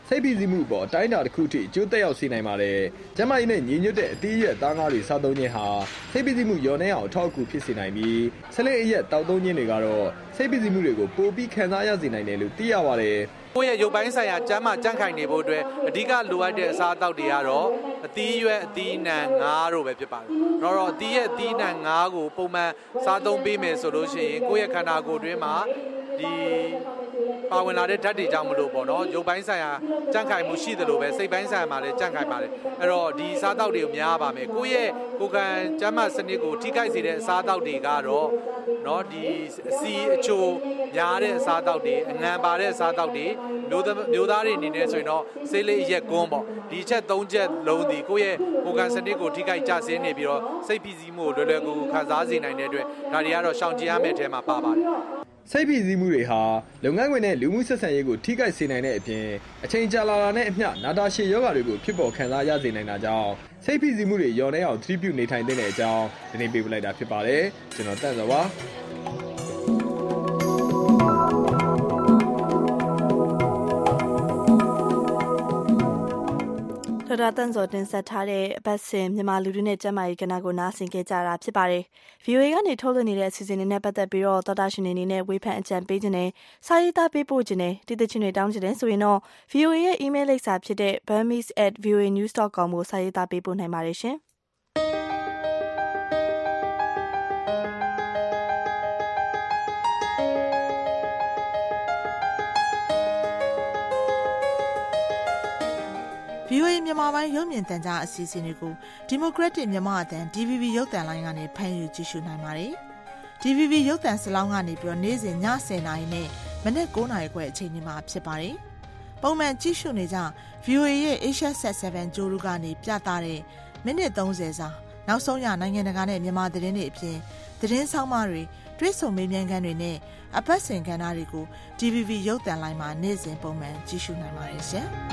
R: စိတ်ဖိစီးမှုအပေါ်အတိုင်းအတာတစ်ခုထိအကျိုးသက်ရောက်စေနိုင်ပါတယ်ကျန်းမာရေးနဲ့ညီညွတ်တဲ့အသီးရွက်သားငါးတွေစားသုံးခြင်းဟာစိတ်ဖိစီးမှုလျော့နှဲအောင်အထောက်အကူဖြစ်စေနိုင်ပြီးဆလစ်အရက်တောက်သုံးခြင်းတွေကတော့စိတ်ဖိစီးမှုတွေကိုပိုပြီးခံစားရစေနိုင်တယ်လို့သိရပါတယ်
S: ကိုယ့်ရဲ့ရုပ်ပိုင်းဆိုင်ရာကျန်းမာကြံ့ခိုင်နေဖို့အတွက်အဓိကလိုအပ်တဲ့အစားအသောက်တွေကတော့အသီးရွက်အသီးနှံငါးတို့ပဲဖြစ်ပါတယ်။တော့အသီးရဲ့အသီးနှံငါးကိုပုံမှန်စားသုံးပေးမယ်ဆိုလို့ရှိရင်ကိုယ့်ရဲ့ခန္ဓာကိုယ်တွင်းမှာဒီပါဝင်လာတဲ့ဓာတ်တွေကြောင့်မလို့ပေါ့နော်ရုပ်ပိုင်းဆိုင်ရာကြံ့ခိုင်မှုရှိတယ်လို့ပဲစိတ်ပိုင်းဆိုင်ရာမှာလည်းကြံ့ခိုင်ပါတယ်အဲ့တော့ဒီအစားအသောက်တွေကိုများပါမယ်ကိုယ့်ရဲ့ကိုယ်ခံကျန်းမာစနစ်ကိုထိခိုက်စေတဲ့အစားအသောက်တွေကတော့နော်ဒီအစီအချိုများတဲ့အစားအသောက်တွေအငံပါတဲ့အစားအသောက်တွေမျိုးသားတွေအနေနဲ့ဆိုရင်တော့ဆေးလေးရက်ကွန်းပေါ့ဒီချက်၃ချက်လုံးဒီကိုယ့်ရဲ့ကိုယ်ခံစနစ်ကိုထိခိုက်ကျဆင်းနေပြီးတော့စိတ်ဖိစီးမှုကိုလွယ်လွယ်ကူကူခံစားစေနိုင်တဲ့အတွက်ဒါတွေကတော့ရှောင်ကျဉ်ရမယ့်အထဲမှာပါပါတယ်
R: စိတ်ဖိစီးမှုတွေဟာလုပ်ငန်းခွင်နဲ့လူမှုဆက်ဆံရေးကိုထိခိုက်စေနိုင်တဲ့အပြင်အချိန်ကြာလာတာနဲ့အမျှနာတာရှည်ယောဂတွေကိုဖြစ်ပေါ်ခံစားရစေနိုင်တာကြောင့်စိတ်ဖိစီးမှုတွေလျော့နှဲအောင်သတိပြုနေထိုင်တဲ့အကြောင်းဒီနေ့ပေးပလိုက်တာဖြစ်ပါတယ်ကျွန်တော်တန့်စောပါ
B: ဒေါက်တာတန်စောတင်ဆက်ထားတဲ့အပတ်စဉ်မြန်မာလူထုနဲ့ကျန်းမာရေးကဏ္ဍကိုနားဆင်ခဲ့ကြတာဖြစ်ပါတယ်။ VOA ကနေထုတ်လွှင့်နေတဲ့အစီအစဉ်တွေနဲ့ပတ်သက်ပြီးတော့သောတာရှင်တွေအနေနဲ့ဝေဖန်အကြံပေးခြင်းနဲ့စာရေးသားပေးပို့ခြင်းနဲ့တည်တည်ချင်းတွေတောင်းခြင်းနဲ့ဆိုရင်တော့ VOA ရဲ့ email လိပ်စာဖြစ်တဲ့ burmese@voanews.com ကိုစာရေးသားပေးပို့နိုင်ပါတယ်ရှင်။
J: VOA မြန်မာပိုင်းရုပ်မြင်သံကြားအစီအစဉ်တွေကို Democratic မြန်မာအသံ DVB ရုပ်သံလိုင်းကနေဖမ်းယူကြည့်ရှုနိုင်ပါတယ်။ DVB ရုပ်သံစလောင်းကနေပြီးတော့နေ့စဉ်ည10:00နာရီနဲ့မနက်9:00နာရီခွဲအချိန်တွေမှာဖြစ်ပါတယ်။ပုံမှန်ကြည့်ရှုနေကြ VOA ရဲ့ Asia Set 7ကြိုးလူကနေပြသတဲ့မိနစ်30စာနောက်ဆုံးရနိုင်ငံတကာနဲ့မြန်မာသတင်းတွေအပြင်သတင်းဆောင်မတွေတွေ့ဆုံမေးမြန်းခန်းတွေနဲ့အပတ်စဉ်ကဏ္ဍတွေကို DVB ရုပ်သံလိုင်းမှာနေ့စဉ်ပုံမှန်ကြည့်ရှုနိုင်ပါတယ်ရှင်။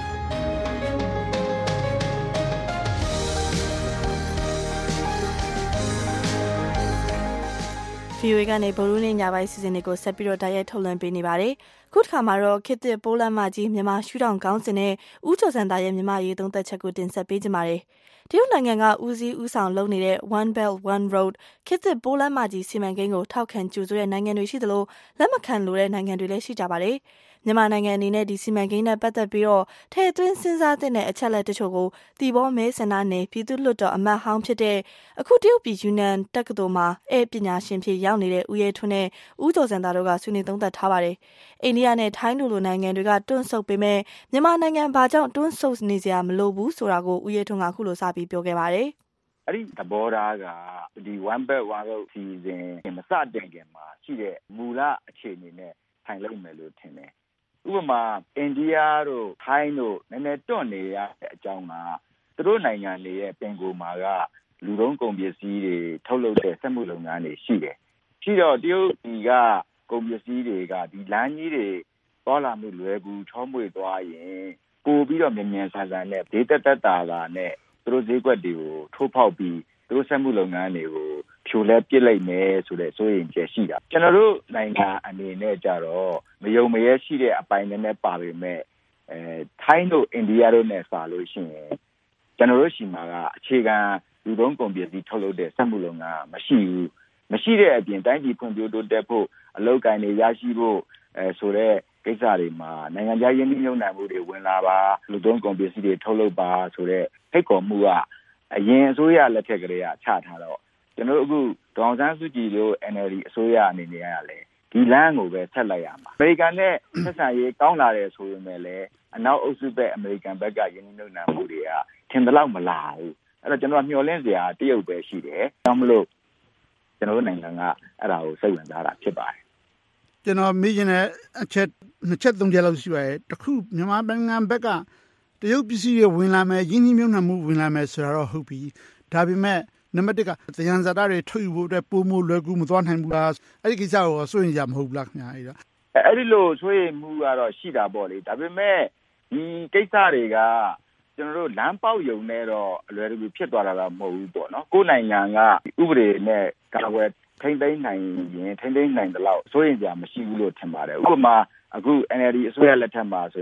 B: VOA ကနေဗုဒ္ဓဟူးနေ့ညပိုင်းစီစဉ်တွေကိုဆက်ပြီးတော့တိုက်ရိုက်ထုတ်လွှင့်ပေးနေပါတယ်။ခုတစ်ခါမှာတော့ခေတ်သစ်ပိုးလမ်းမကြီးမြန်မာရှုထောင့်ခေါင်းစဉ်နဲ့ဦးကျော်စံသားရဲ့မြန်မာရေးသုံးသက်ချက်ကိုတင်ဆက်ပေးကြပါမယ်။တရုတ်နိုင်ငံကဦးစီးဦးဆောင်လုပ်နေတဲ့ One Belt One Road ခေတ်သစ်ပိုးလမ်းမကြီးစီမံကိန်းကိုထောက်ခံကြိုဆိုတဲ့နိုင်ငံတွေရှိသလိုလက်မခံလိုတဲ့နိုင်ငံတွေလည်းရှိကြပါတယ်။မြန်မာနိုင်ငံအနေနဲ့ဒီစီမံကိန်းနဲ့ပတ်သက်ပြီးတော့ထည့်သွင်းစဉ်းစားတဲ့အချက်လက်တချို့ကိုတီဘောမဲဆန္ဒနယ်ပြည်သူ့လွှတ်တော်အမတ်ဟောင်းဖြစ်တဲ့အခုတရုတ်ပြည်ယူနန်တက္ကသိုလ်မှာပညာရှင်ဖြစ်ရောက်နေတဲ့ဦးရဲထွန်းနဲ့ဦးကျော်စံသားတို့ကဆွေးနွေးသုံးသပ်ထားပါတယ်။အိန္ဒိယနဲ့ထိုင်းလိုနိုင်ငံတွေကတွန်းဆုတ်ပေမဲ့မြန်မာနိုင်ငံဘာကြောင့်တွန်းဆုတ်နေစရာမလိုဘူးဆိုတာကိုဦးရဲထွန်းကအခုလိုစပြီးပြောခဲ့ပါတယ်
Q: ။အဲ့ဒီသဘောထားကဒီ One Belt One Road စီစဉ်မစတင်ခင်မှာရှိတဲ့မူလအခြေအနေနဲ့ထိုင်လိုက်မယ်လို့ထင်တယ်ဥပမာအိန္ဒိယတို့ထိုင်းတို့နည်းနည်းတွန့်နေရတဲ့အကြောင်းကသူတို့နိုင်ငံတွေရဲ့ပင်ကိုယ်မှာကလူသုံးကုန်ပစ္စည်းတွေထုတ်လုပ်တဲ့စက်မှုလုပ်ငန်းတွေရှိတယ်ရှိတော့တရုတ်ပြည်ကကုန်ပစ္စည်းတွေကဒီလမ်းကြီးတွေပေါ်လာမှုလွယ်ကူချောမွေ့သွားရင်ပို့ပြီးတော့မြန်မြန်ဆန်ဆန်နဲ့ဒေသတက်တာနဲ့သူတို့ဈေးကွက်တွေကိုထိုးဖောက်ပြီးသူတို့စက်မှုလုပ်ငန်းတွေကိုဖြိုလဲပစ်လိုက်မယ်ဆိုတဲ့စိုးရိမ်ချက်ရှိတာကျွန်တော်တို့နိုင်ငံအနေနဲ့ကြတော့မယုံမရဲရှိတဲ့အပိုင်းနဲ့ပါပေမဲ့ထိုင်းတို့အိန္ဒိယတို့နဲ့စာလို့ရှိရင်ကျွန်တော်တို့ရှိမှာကအခြေခံလူသုံးကုန်ပစ္စည်းထုတ်လုပ်တဲ့စက်မှုလုပ်ငန်းမရှိဘူးမရှိတဲ့အပြင်တိုင်းပြည်ဖွံ့ဖြိုးတိုးတက်ဖို့အလုပ်ကိုင်တွေရရှိဖို့ဆိုတဲ့ကိစ္စတွေမှာနိုင်ငံခြားရင်းနှီးမြှုပ်နှံမှုတွေဝင်လာပါလူသုံးကုန်ပစ္စည်းတွေထုတ်လုပ်ပါဆိုတဲ့ဖိတ်ခေါ်မှုကအရင်အစိုးရလက်ထက်ကလေးကချထားတော့ကျွန်တော်တို့အခုဒေါအောင်ဆန်းစုကြည်တို့ NLD အစိုးရအနေနဲ့ကလည်းဒီလမ်းကိုပဲဆက်လိုက်ရမှာအမေရိကန်နဲ့ဆက်ဆံရေးကောင်းလာတယ်ဆိုရင်လည်းအနောက်အုပ်စုဘက်အမေရိကန်ဘက်ကယင်းနှိမ့်နှံမှုတွေကထင်သလောက်မလာဘူးအဲ့တော့ကျွန်တော်မျှော်လင့်စရာတရုတ်ပဲရှိတယ်ဒါမှမဟုတ်ကျွန်တော်တို့နိုင်ငံကအဲ့ဒါကိုစိတ်ဝင်စားတာဖြစ်ပါတယ်
T: ကျွန်တော်မေးချင်တဲ့အချက်နှစ်ချက်သုံးချက်လောက်ရှိပါတယ်တစ်ခုမြန်မာနိုင်ငံဘက်ကတရုတ်ပစ္စည်းတွေဝင်လာမယ်ယင်းနှိမ့်နှံမှုဝင်လာမယ်ဆိုတာတော့ဟုတ်ပြီဒါပေမဲ့နံပါတ်1ကသယံဇာတတွေထုတ်ယူဖို့အတွက်ပိုမိုလွယ်ကူမသွားနိုင်ဘူးလားအဲ့ဒီကိစ္စကိုစိုးရင်ကြမဟုတ်ဘူးလားခင်ဗျာ
Q: အဲ့ဒီလိုစိုးရိမ်မှုကတော့ရှိတာပေါ့လေဒါပေမဲ့ဒီကိစ္စတွေကကျွန်တော်တို့လမ်းပေါက်ယုံနဲ့တော့အလွယ်တကူဖြစ်သွားတာတော့မဟုတ်ဘူးပေါ့နော်ကိုယ်နိုင်ငံကဥပဒေနဲ့ကာကွယ်ထိန်းသိမ်းနိုင်ရင်ထိန်းသိမ်းနိုင်တယ်လို့စိုးရိမ်ကြမရှိဘူးလို့ထင်ပါတယ်ဥပမာအခု NLD အစိုးရလက်ထက်မှာဆိုရင်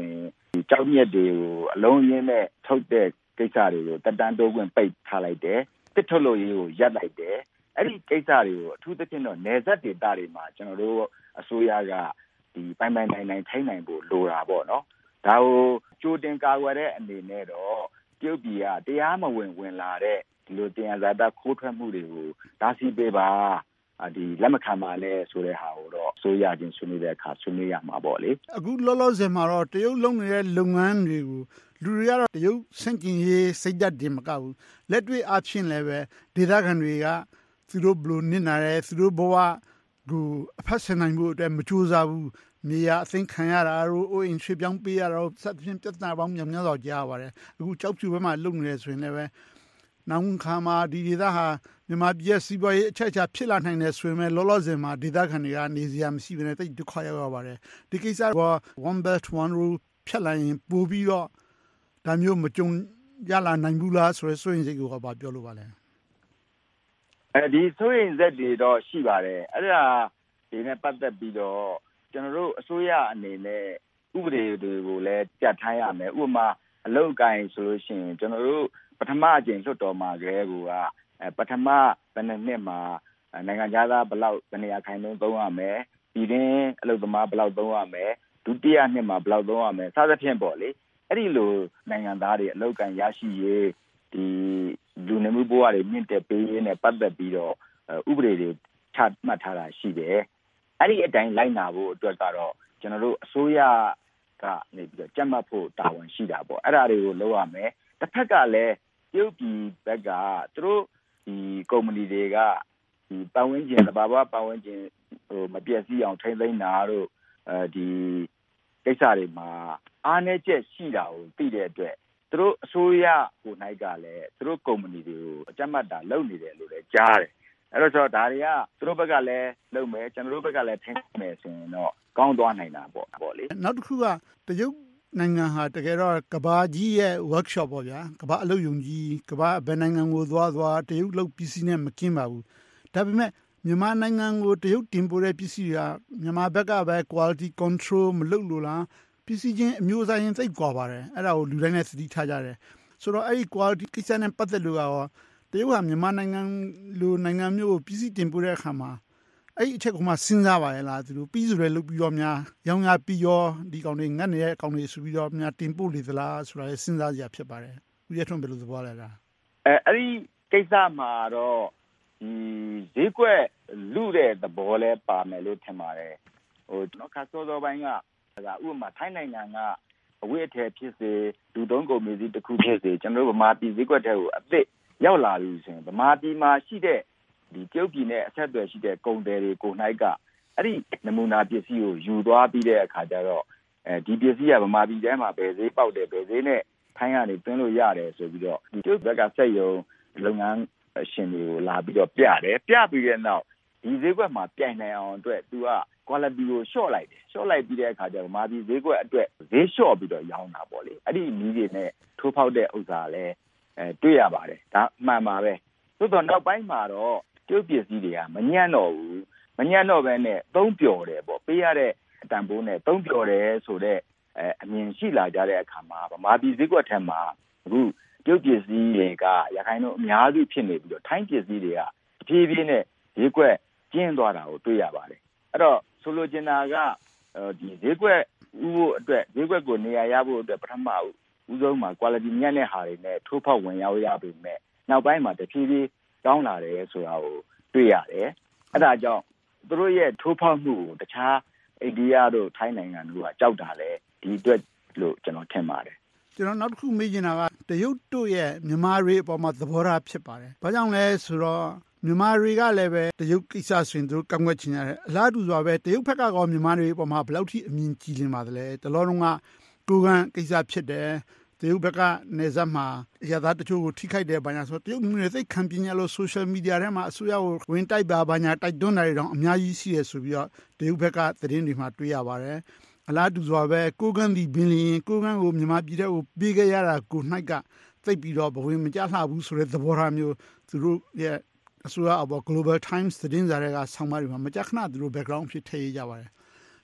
Q: ကြောက်မြက်တွေကိုအလုံးရင်းနဲ့ထုတ်တဲ့ကိစ္စတွေကိုတက်တန်းတိုးခွင့်ပိတ်ထားလိုက်တယ်တစ်ထုတ်လို့ရေးကိုရပ်လိုက်တယ်အဲ့ဒီကိစ္စတွေကိုအထူးသဖြင့်တော့နယ်စပ်ဒေသတွေမှာကျွန်တော်တို့အစိုးရကဒီပိုင်နိုင်ထိုင်းနိုင်ဖို့လိုတာပေါ့နော်ဒါကိုကြိုတင်ကာကွယ်တဲ့အနေနဲ့တော့တရုတ်ပြည်ကတရားမဝင်လာတဲ့ဒီလိုတင်ရဇာတခိုးထွက်မှုတွေကိုဒါစီပေးပါဒီလက်မခံပါနဲ့ဆိုတဲ့ဟာကိုတော့ဆိုရခြင်းဆွေးနွေးတဲ့အခါဆွေးနွေးရမှာပေါ့လေ
T: အခုလောလောဆယ်မှာတော့တရုတ်လုံးနေတဲ့လုပ်ငန်းတွေကိုလူတွေကတော့တရုတ်စန့်ကျင်ရေးစိတ်ဓာတ်တွေမကဘူးလက်တွေ့အဖြစ်လည်းပဲဒေသခံတွေကသူတို့ဘလို့နစ်နာတယ်သူတို့ဘဝကိုအဖက်ဆင်နိုင်ဖို့အတွက်မကြိုးစားဘူးမြေယာအသိမ်းခံရတာတို့အိုးအိမ်ရွှေ့ပြောင်းပေးရတာတို့စသဖြင့်ပြဿနာပေါင်းများများစွာကြားရပါတယ်အခုကြောက်ဖြူဘက်မှာလုံနေတယ်ဆိုရင်လည်းပဲနောက်ခါမှာဒီဒေသဟာမြန်မာပြည်စီးပွားရေးအချက်အချာဖြစ်လာနိုင်တယ်ဆိုရင်လည်းလောလောဆယ်မှာဒေသခံတွေကနေစရာမရှိဘဲနဲ့တိတ်ဒုက္ခရောက်ရပါတယ်ဒီကိစ္စက one belt one rule ဖြတ်လိုက်ရင်ပို့ပြီးတော့ဒါမျိုးမကြုံရလာနိုင်ဘူးလားဆိုရယ်ဆိုရင်စိတ်ကိုပါပြောလို့ပါလဲ
Q: ဒီဆိုရင်ဇက်တွေတော့ရှိပါတယ်အဲ့ဒါဒီနဲ့ပတ်သက်ပြီးတော့ကျွန်တော်တို့အစိုးရအနေနဲ့ဥပဒေတွေကိုလည်းပြဋ္ဌာန်းရမယ်ဥပမာအလုပ်အကိုင်ဆိုလို့ရှိရင်ကျွန်တော်တို့ပထမအကြိမ်လွှတ်တော်မှာကလေးကပထမဘယ်နှစ်မှာနိုင်ငံသားဘယ်လောက်ဘယ်နေရာခိုင်နှုန်းသုံးရမယ်ဒီရင်အလုပ်သမားဘယ်လောက်သုံးရမယ်ဒုတိယနှစ်မှာဘယ်လောက်သုံးရမယ်စသဖြင့်ပေါ့လေအဲ့ဒီလိုနိုင်ငံသားတွေအလုပ်ကိုင်ရရှိရေးဒီလူနေမှုဘဝတွေမြင့်တက်ပေးရေးနဲ့ပတ်သက်ပြီးတော့ဥပဒေတွေချမှတ်ထားတာရှိတယ်အဲ့ဒီအတိုင်းလိုက်နာဖို့အတွက်ကတော့ကျွန်တော်တို့အစိုးရကနေပြီးတော့ကြက်မှတ်ဖို့တာဝန်ရှိတာပေါ့အဲ့ဒါတွေကိုလုပ်ရမယ်တစ်ဖက်ကလည်းတရုတ်ပြည်ဘက်ကသူတို့ဒီကုမ္ပဏီတွေကဒီပတ်ဝန်းကျင်သဘာဝပတ်ဝန်းကျင်မပျက်စီးအောင်ထိန်းသိမ်းတာတို့ဒီကိစ္စတွေမှာအားနည်းချက်ရှိတာကိုသိတဲ့အတွက်သူတို့အစိုးရကိုနိုင်ကလည်းသူတို့ကုမ္ပဏီတွေကိုအကြမ်းမှတ်တာလုပ်နေတယ်လို့လည်းကြားတယ်အဲ့တော့ဒါတွေကသူတို့ဘက်ကလည်းလုပ်မယ်ကျွန်တော်တို့ဘက်ကလည်းထိန်းမယ်ဆိုရင်တော့ကောင်းသွားနိုင်တာပေါ့လေ
T: နောက်တစ်ခုကတရုတ်နိုင်ငံဟာတကယ်တော့ကဘာကြီးရဲ့ workshop ပေါ့ဗျာကဘာအလုပ်ယုံကြီးကဘာဘယ်နိုင်ငံကိုသွားတရုတ်လုပ်ပစ္စည်းနဲ့မကင်းပါဘူးဒါပေမဲ့မြန်မာနိုင်ငံကိုတရုတ်တင်ပို့တဲ့ပစ္စည်းတွေကမြန်မာဘက်ကပဲ quality control မလုပ်လို့လားပစ္စည်းချင်းအမျိုးအစားချင်းသိပ်ကွာပါတယ်အဲ့ဒါကိုလူတိုင်းနဲ့သတိထားကြတယ်ဆိုတော့အဲ့ဒီ quality ကိစ္စနဲ့ပတ်သက်လို့ကတော့တရုတ်ဟာမြန်မာနိုင်ငံလိုနိုင်ငံမျိုးကိုပစ္စည်းတင်ပို့တဲ့အခါမှာအဲ့ဒီအချက်ကိုမှစဉ်းစားပါရဲ့လားသူတို့ပြီးဆိုလည်းလုပ်ပြီးတော့များရောင်းရပြီးရောဒီကောင်တွေငတ်နေတဲ့အကောင်တွေဆိုပြီးတော့များတင်ပို့လေသလားဆိုတာလည်းစဉ်းစားကြရဖြစ်ပါတယ်ဦးရထွန်းဘယ်လိုသဘောလဲလား
Q: အဲ့ဒီကိစ္စမှာတော့ဒီဈေးကွက်လူတဲ့သဘောလဲပါမယ်လို့ထင်ပါတယ်ကျွန်တော်ခါစောပိုင်းကဥပမာထိုင်းနိုင်ငံကအဝတ်အထည်ဖြစ်စေလူသုံးကုန်ပစ္စည်းတစ်ခုဖြစ်စေကျွန်တော်တို့ဗမာပြည်ဈေးကွက်တွေကိုအသစ်ရောက်လာပြီဆိုရင်ဗမာပြည်မှာရှိတဲ့ဒီတရုတ်ပြည်နဲ့အဆက်အသွယ်ရှိတဲ့ကုန်တယ်တွေကိုနိုင်ကအဲ့ဒီနမူနာပစ္စည်းကိုယူသွားပြီးတဲ့အခါကျတော့ဒီပစ္စည်းကဗမာပြည်ထဲမှာဘယ်ဈေးပေါက်တယ်ဘယ်ဈေးနဲ့ထိုင်းကနေသွင်းလို့ရတယ်ဆိုပြီးတော့ဒီတရုတ်ဘက်ကစက်ရုံလုပ်ငန်းရှင်တွေကိုလာပြီးတော့ပြပြီးတဲ့နောက်ဒီဈေးကွက်မှာပြိုင်နိုင်အောင်အတွက်သူက quality ကိုလျှော့လိုက်ပြီးတဲ့အခါကျတော့ဗမာပြည်ဈေးကွက်အတွက်ဈေးလျှော့ပြီးတော့ရောင်းတာပေါ့လေအဲ့ဒီနည်းတွေနဲ့ထိုးဖောက်တဲ့ဥစ္စာလည်းတွေ့ရပါတယ်ဒါမှန်ပါပဲသို့တော့နောက်ပိုင်းမှာတော့တရုတ်ပစ္စည်းတွေကမညံ့တော့ဘူးမညံ့တော့ဘဲနဲ့သုံးပျော်တယ်ပေါ့ပေးရတဲ့အတန်ဖိုးနဲ့သုံးပျော်တယ်ဆိုတဲ့အမြင်ရှိလာကြတဲ့အခါမှာဗမာပြည်ဈေးကွက်ထဲမှာအခုတရုတ်ပစ္စည်းတွေကရခိုင်တို့အများစုဖြစ်နေပြီးတော့ထိုင်းပစ္စည်းတွေကတဖြည်းဖြည်းနဲ့ဈေးကွက်ကျင်းသွားတာကိုတွေ့ရပါတယ်အဲ့တော့ဆိုလိုချင်တာကဒီဈေးကွက်ဥဖို့အတွက်ဈေးကွက်ကိုနေရာရဖို့အတွက်ပထမဦးဆုံးမှာ quality ညံ့တဲ့ဟာတွေနဲ့ထိုးဖောက်ဝင်ရောက်ရပြီမဲ့နောက်ပိုင်းမှာတဖြည်းဖြည်းတောင်းလာတယ်ဆိုတာကိုတွေ့ရတယ်အဲ့ဒါကြောင့်သူတို့ရဲ့ထိုးဖောက်မှုကိုတခြားအိန္ဒိယတို့ထိုင်းနိုင်ငံတို့ကကြောက်တာလေဒီအတွက်လို့ကျွန်တော်ထင်ပါတယ်
T: ကျွန်တော်နောက်တစ်ခုမေးချင်တာကတရုတ်တို့ရဲ့မြန်မာတွေအပေါ်မှာသဘောထားဖြစ်ပါတယ်ဘာကြောင့်လဲဆိုတော့မြန်မာတွေကလည်းပဲတရုတ်ကိစ္စဆိုရင်တို့ကန့်ကွက်ချင်ရတယ်အလားတူစွာပဲတရုတ်ဘက်ကကောမြန်မာတွေအပေါ်မှာဘယ်လောက်ထိအမြင်ကြည်လင်ပါသလဲတလောလုံးကကိုကန့်ကိစ္စဖြစ်တယ်တရုတ်ဘက်ကနေဆက်မှာရသားတချို့ကိုထိခိုက်တယ်ဘာညာဆိုတရုတ်မျိုးတွေသိခံပြင်းရလို့ social media ထဲမှာအစိုးရကိုဝင်တိုက်ပါဘာညာတိုက်တွန်းတာတွေတော့အများကြီးရှိရဆိုပြီးတော့တရုတ်ဘက်ကသတင်းတွေမှာတွေ့ရပါတယ်အလားတူစွာပဲကိုကန့်ဒီဘင်းလင်းကိုကန့်ကိုမြန်မာပြည်ထဲကိုပေးခဲ့ရတာကိုနှိုက်ကသိပြီးတော့ဘဝင်မကြလှဘူးဆိုတဲ့သဘောထားမျိုးသူတို့ရဲ့အစိုးရအပေါ် Global Times သတင်းစာတွေကဆောင်းပါးတွေမှာမကြခဏသူတို့ background ဖြစ်ထည့်ရကြပါတယ်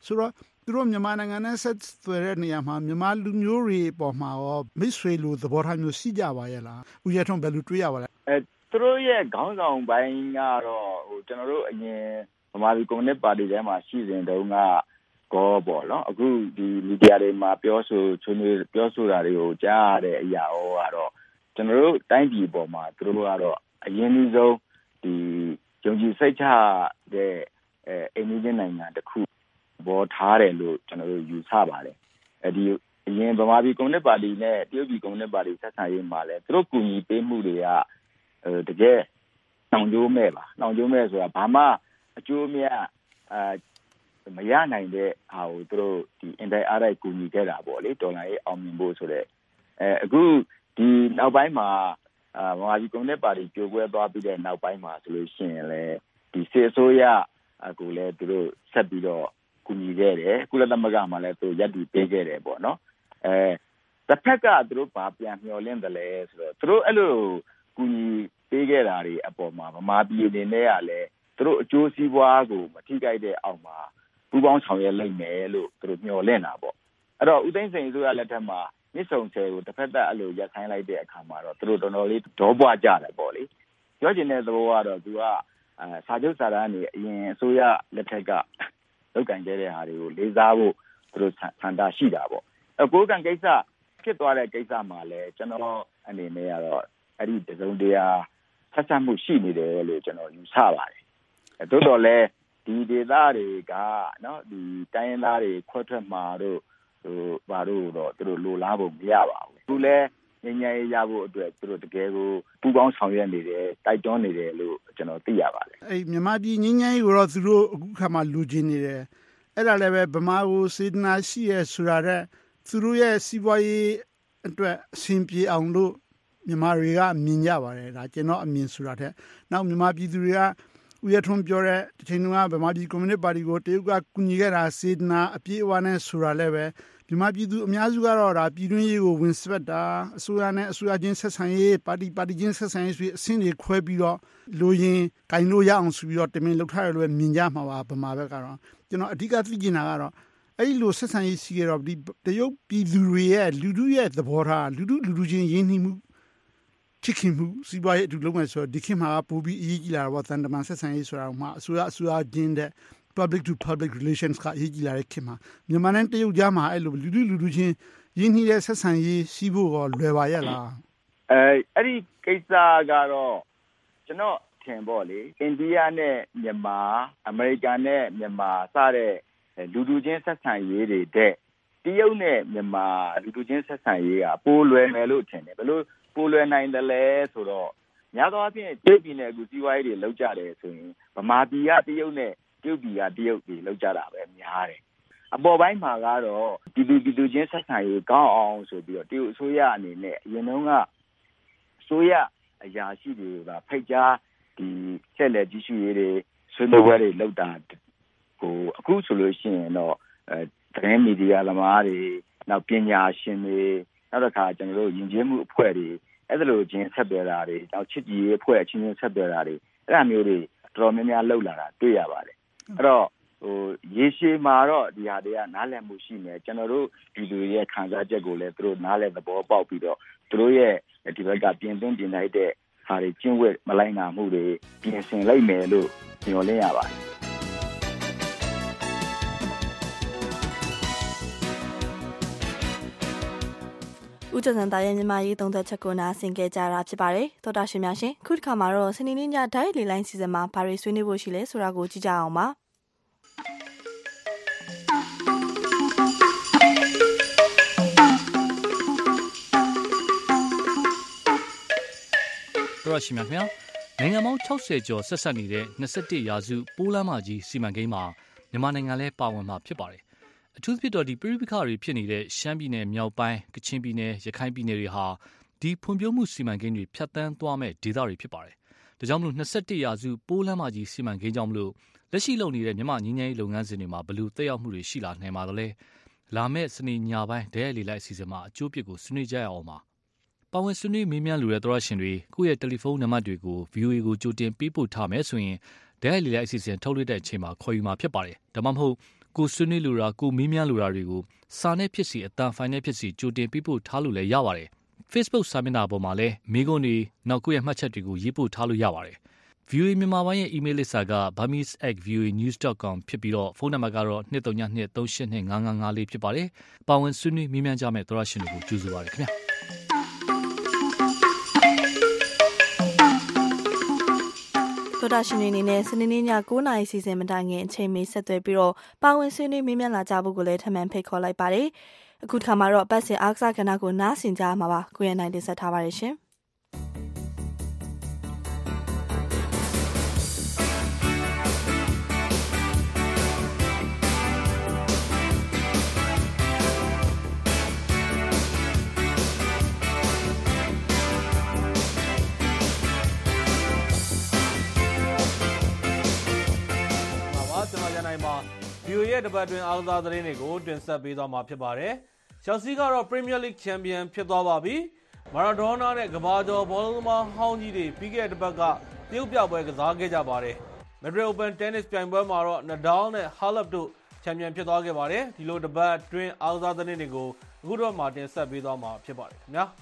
T: ဆိုတော့သူတို့မြန်မာနိုင်ငံနဲ့ဆက်သွယ်တဲ့နေရာမှာမြန်မာလူမျိုးတွေပေါ်မှာရောမိတ်ဆွေလိုသဘောထားမျိုးရှိကြပါရဲ့လားဦးရထွန်းဘယ်လိုတွေးရပါလဲ
Q: သူတို့ရဲ့ခေါင်းဆောင်ပိုင်းကတော့ကျွန်တော်တို့အရင်ဗမာပြည်ကွန်မြူနစ်ပါတီထဲမှာရှိစဉ်တုန်းကကောပေါ့နော်အခုဒီမီဒီယာတွေမှာပြောဆိုတာတွေကိုကြားရတဲ့အရာဟောကတော့ကျွန်တော်တို့တိုင်းပြည်ပေါ်မှာသူတို့ကတော့အရင်ကြီးဆုံးဒီယုံကြည်စိတ်ချတဲ့အိမ်နီးချင်းနိုင်ငံတစ်ခုပေါ်ထားတယ်လို့ကျွန်တော်တို့ယူဆပါတယ်ဒီအရင်ဗမာပြည်ကွန်မြူနစ်ပါတီနဲ့တရုတ်ပြည်ကွန်မြူနစ်ပါတီဆက်ဆံရေးမှာလဲသူတို့ကူညီပေးမှုတွေကတကယ်နှောင်ကြိုးမဲ့ပါနှောင်ကြိုးမဲ့ဆိုတာဘာမှအကျိုးအမြတ်မရနိုင်တဲ့ဟာကိုသူတို့ဒီအင်တိုင်းအားလိုက်ကူညီခဲ့တာပေါ့လေဒေါ်လာရေးအောင်မြင်ဖို့ဆိုတဲ့အခုဒီနောက်ပိုင်းမှာဗမာပြည်ကွန်မြူနစ်ပါတီပြိုကွဲသွားပြီးတဲ့နောက်ပိုင်းမှာဆိုလို့ရှိရင်လေဒီစစ်အစိုးရကိုလည်းသူတို့ဆက်ပြီးတော့ကူညီခဲ့တယ်ကုလသမဂ္ဂမှာလည်းသူရပ်တည်ပေးခဲ့တယ်ပေါ့နော်တစ်ဖက်ကသူတို့ဘာပြန်မျှော်လင့်တယ်လဲဆိုတော့သူတို့အဲ့လိုကူညီပေးခဲ့တာတွေအပေါ်မှာဗမာပြည်အနေနဲ့ကလည်းသူတို့အကျိုးစီးပွားကိုမထိခိုက်တဲ့အောက်မှာပူးပေါင်းဆောင်ရွက်လိုက်မယ်လို့သူတို့မျှော်လင့်တာပေါ့အဲ့တော့ဦးသိန်းစိန်အစိုးရလက်ထက်မှာမြစ်ဆုံဆယ်ကိုတစ်ဖက်သက်အဲ့လိုရပ်ဆိုင်းလိုက်တဲ့အခါမှာတော့သူတို့တော်တော်လေးဒေါပွားကြတယ်ပေါ့လေပြောချင်တဲ့သဘောကတော့သူကစာချုပ်စာတမ်းတွေအရင်အစိုးရလက်ထက်ကလုပ်ကင်ခဲ့တဲ့ဟာတွေကိုလေးစားဖို့သူတို့ဆန္ဒရှိတာပေါ့ကိုယ်ကံကိစ္စဖြစ်သွားတဲ့ကိစ္စမှာလည်းကျွန်တော်အနေနဲ့ကတော့အဲ့ဒီတစုံတရာဆက်ဆံမှုရှိနေတယ်လို့ကျွန်တော်ယူဆပါတယ်တိုးတော်လည်းဒီဒေသတွေကနော်ဒီတိုင်းရင်းသားတွေခွဲထွက်မှာတို့ဘာတို့တော့သူတို့လိုလားဖို့မရပါဘူးသူလည်းငြိမ်းချမ်းရေးရဖို့အတွက်သူတို့တကယ်ကိုပူးပေါင်းဆောင်ရွက်နေတယ်တိုက်တွန်းနေတယ်လို့ကျွန်တော်သိရပါတယ်
T: အဲ့မြန်မာပြည်ငြိမ်းချမ်းရေးကိုတော့သူတို့အခုခါမှလူချင်းနေတယ်အဲ့ဒါလည်းပဲဗမာကိုစေတနာရှိရဲဆိုတာတဲ့သူတို့ရဲ့စီးပွားရေးအတွက်အဆင်ပြေအောင်လို့မြန်မာတွေကမြင်ကြပါတယ်ဒါကျွန်တော်အမြင်ဆိုတာတဲ့နောက်မြန်မာပြည်သူတွေကဦးရထွန်းပြောတဲ့တချိန်ကဗမာပြည်ကွန်မြူနစ်ပါတီကိုတရုတ်ကကူညီခဲ့တာစေတနာအပြည့်အဝနဲ့ဆိုတာလည်းပဲမြန်မာပြည်သူအများစုကတော့ဒါပြည်တွင်းရေးကိုဝင်ဆွတ်တာအစိုးရနဲ့အစိုးရချင်းဆက်ဆံရေးပါတီချင်းဆက်ဆံရေးဆိုအဆင့်တွေခွဲပြီးတော့လိုရင်ဂိုင်လို့ရအောင်ဆိုပြီးတော့တမင်လှုပ်ထားရလို့မြင်ကြမှာပါဗမာဘက်ကတော့ကျွန်တော်အဓိကသိကျင်တာကတော့အဲ့လိုဆက်ဆံရေးရှိကြတော့ဒီတရုတ်ပြည်သူတွေရဲ့လူထုရဲ့သဘောထားလူထုချင်းရင်းနှီးမှုချစ်ခင်မှုစီးပွားရေးအတူလုံးမယ်ဆိုတော့ဒီခေတ်မှာပိုပြီးအရေးကြီးလာတာပေါ့တန်တမန်ဆက်ဆံရေးဆိုတာမှာအစိုးရချင်းတဲ့ public to public relations ကအရေးကြီးလာတဲ့ခေတ်မှာမြန်မာနဲ့တရုတ်ကြားမှာအဲ့လိုလူထုချင်းရင်းနှီးတဲ့ဆက်ဆံရေးရှိဖို့ရောလွယ်ပါရဲ့လား
Q: အဲ့ဒီကိစ္စကတော့ကျွန်တော်ထင်ပေါ့လေအိန္ဒိယနဲ့မြန်မာအမေရိကန်နဲ့မြန်မာစတဲ့လူထုချင်းဆက်ဆံရေးတွေတဲ့တရုတ်နဲ့မြန်မာလူထုချင်းဆက်ဆံရေးကပိုလွယ်မယ်လို့ထင်တယ်ဘယ်လိုပိုလွယ်နိုင်တယ်လဲဆိုတော့များသောအားဖြင့်တရုတ်ပြည်နဲ့အခုစီးပွားရေးတွေလောက်ကြတယ်ဆိုရင်ဗမာပြည်ကတရုတ်နဲ့တရုတ်ပြည်ကတရုတ်တွေလောက်ကြတာပဲများတယ်အပေါ်ပိုင်းမှာကတော့ပြည်သူချင်းဆက်ဆံရေးကောင်းအောင်ဆိုပြီးတော့တရုတ်အစိုးရအနေနဲ့အရင်တုန်းကအစိုးရအရာရှိတွေကဖိတ်ကြားဒီဆက်လက်ကြီးစုရေးတွေဆွေးနွေးပွဲတွေလုပ်တာကိုအခုဆိုလို့ရှိရင်တော့သတင်းမီဒီယာသမားတွေနောက်ပညာရှင်တွေနောက်တစ်ခါကျွန်တော်တို့ယဉ်ကျေးမှုအဖွဲ့တွေအဲ့ဒါလိုချင်းဆက်သွယ်တာတွေနောက်ချစ်ကြည်ရေးအဖွဲ့အချင်းချင်းဆက်သွယ်တာတွေအဲ့ဒါမျိုးတွေတော်တော်များများလှုပ်လာတာတွေ့ရပါတယ်အဲ့တော့ရေရှည်မှာတော့ဒီဟာတွေကနားလည်မှုရှိမယ်ကျွန်တော်တို့ဒီလူရဲ့ခံစားချက်ကိုလည်းသူတို့နားလည်သဘောပေါက်ပြီးတော့သူတို့ရဲ့ဒီဘက်ကပြင်သွင်းပြင်လိုက်တဲ့ဟာတွေကျင့်ဝတ်မလိုက်နာမှုတွေပြင်ဆင်လိုက်မယ်လို့ညွှန်လင်းရပါတယ်
B: ဦးကျော်စံသားရဲ့မြန်မာရေးသုံးသက်ချက်ကိုနားဆင်ကြကြတာဖြစ်ပါတယ်သောတာရှင်များရှင်ခုတစ်ခါမှာတော့စနေနေ့ညဓာတ်လေလိုင်းစီစဉ်မှာဘာတွေဆွေးနွေးဖို့ရှိလဲဆိုတာကိုကြည့်ကြအောင်ပါ
H: တော်ရှိမြတ်နိုင်ငံပေါင်း60ကျော်ဆက်ဆက်နေတဲ့21ရာစုပိုးလမ်းမကြီးစီမံကိန်းမှာမြန်မာနိုင်ငံလဲပါဝင်မှာဖြစ်ပါတယ်အထူးသဖြင့်တော့ဒီပြည်ပခါတွေဖြစ်နေတဲ့ရှမ်းပြည်နယ်မြောက်ပိုင်းကချင်ပြည်နယ်ရခိုင်ပြည်နယ်တွေဟာဒီဖွံ့ဖြိုးမှုစီမံကိန်းတွေဖြတ်တန်းသွားမဲ့ဒေသတွေဖြစ်ပါတယ်။ဒါကြောင့်မလို့21ရာစုပိုးလမ်းမကြီးစီမံကိန်းကြောင့်မလို့လက်ရှိလုပ်နေတဲ့မြန်မာငြိမ်းချမ်းရေးလုပ်ငန်းစဉ်တွေမှာဘယ်လိုသက်ရောက်မှုတွေရှိလာနိုင်ပါသလဲ။လာမယ့်စနေညပိုင်းဒဲရလီလိုက်အစီအစဉ်မှာအကျိုးပြစ်ကိုဆွေးနွေးကြရအောင်ပါ။ပါဝင်ဆွေးနွေးမေးမြန်းလိုတဲ့သောရရှင်တွေကိုယ့်ရဲ့တယ်လီဖုန်းနံပါတ်တွေကို VOA ကိုကြိုတင်ပေးပို့ထားမယ်ဆိုရင်ဒဲရလီလိုက်အစီအစဉ်ထုတ်လွှင့်တဲ့အချိန်မှာခေါ်ယူမှာဖြစ်ပါတယ်။ဒါမှမဟုတ်ကိုဆွေးနွေးလိုတာကိုမေးမြန်းလိုတာတွေကိုစာနဲ့ဖြစ်စီအတန်ဖိုင်နဲ့ဖြစ်စီကြိုတင်ပေးပို့ထားလို့လည်းရပါတယ် Facebook စာမျက်နှာပေါ်မှာလည်းမိကုန်းတွေနောက်ကိုယ့်ရဲ့မှတ်ချက်တွေကိုရေးပို့ထားလို့ရပါတယ် VOA မြန်မာပိုင်းရဲ့ email လစ်စာက burmese@voanews.com ဖြစ်ပြီးတော့ဖုန်းနံပါတ်ကတော့232382555ဖြစ်ပါတယ်ပါဝင်ဆွေးနွေးမေးမြန်းကြမယ့်သောရရှင်တွေကိုကြိုဆိုပါရခင်ဗျာ
B: သောတာရှင်တွေအနေနဲ့စနေနေ့ည9:00 နာရီစီစဉ်မတိုင်ခင်အချိန်မီဆက်သွယ်ပြီးတော့ပါဝင်ဆွေးနွေးမေးမြန်းလာကြဖို့ကိုလည်းထပ်မံဖိတ်ခေါ်လိုက်ပါတယ်အခုတစ်ခါမှာတော့ပတ်စင်အားကစားကဏ္ဍကိုနားဆင်ကြမှာပါကိုရနိုင်တင်ဆက်ထားပါရရှင်
U: VOA ရဲ့တပတ်တွင်အားကစားသတင်းတွေကိုတင်ဆက်ပေးသွားမှာဖြစ်ပါတယ်။ Chelsea ကတော့ Premier League Champion ဖြစ်သွားပါပြီ။ Maradona နဲ့ကမ္ဘာကျော်ဘောလုံးသမားဟောင်းကြီးတွေပြီးခဲ့တဲ့တပတ်ကတရုတ်ပြပွဲကစားခဲ့ကြပါတယ်။ Madrid Open Tennis ပြိုင်ပွဲမှာတော့ Nadal နဲ့ Halep တို့ချန်ပီယံဖြစ်သွားခဲ့ပါတယ်။ဒီလိုတပတ်တွင်အားကစားသတင်းတွေကိုအခုတော့မှတင်ဆက်ပေးသွားမှာဖြစ်ပါတယ်ခင်ဗျာ။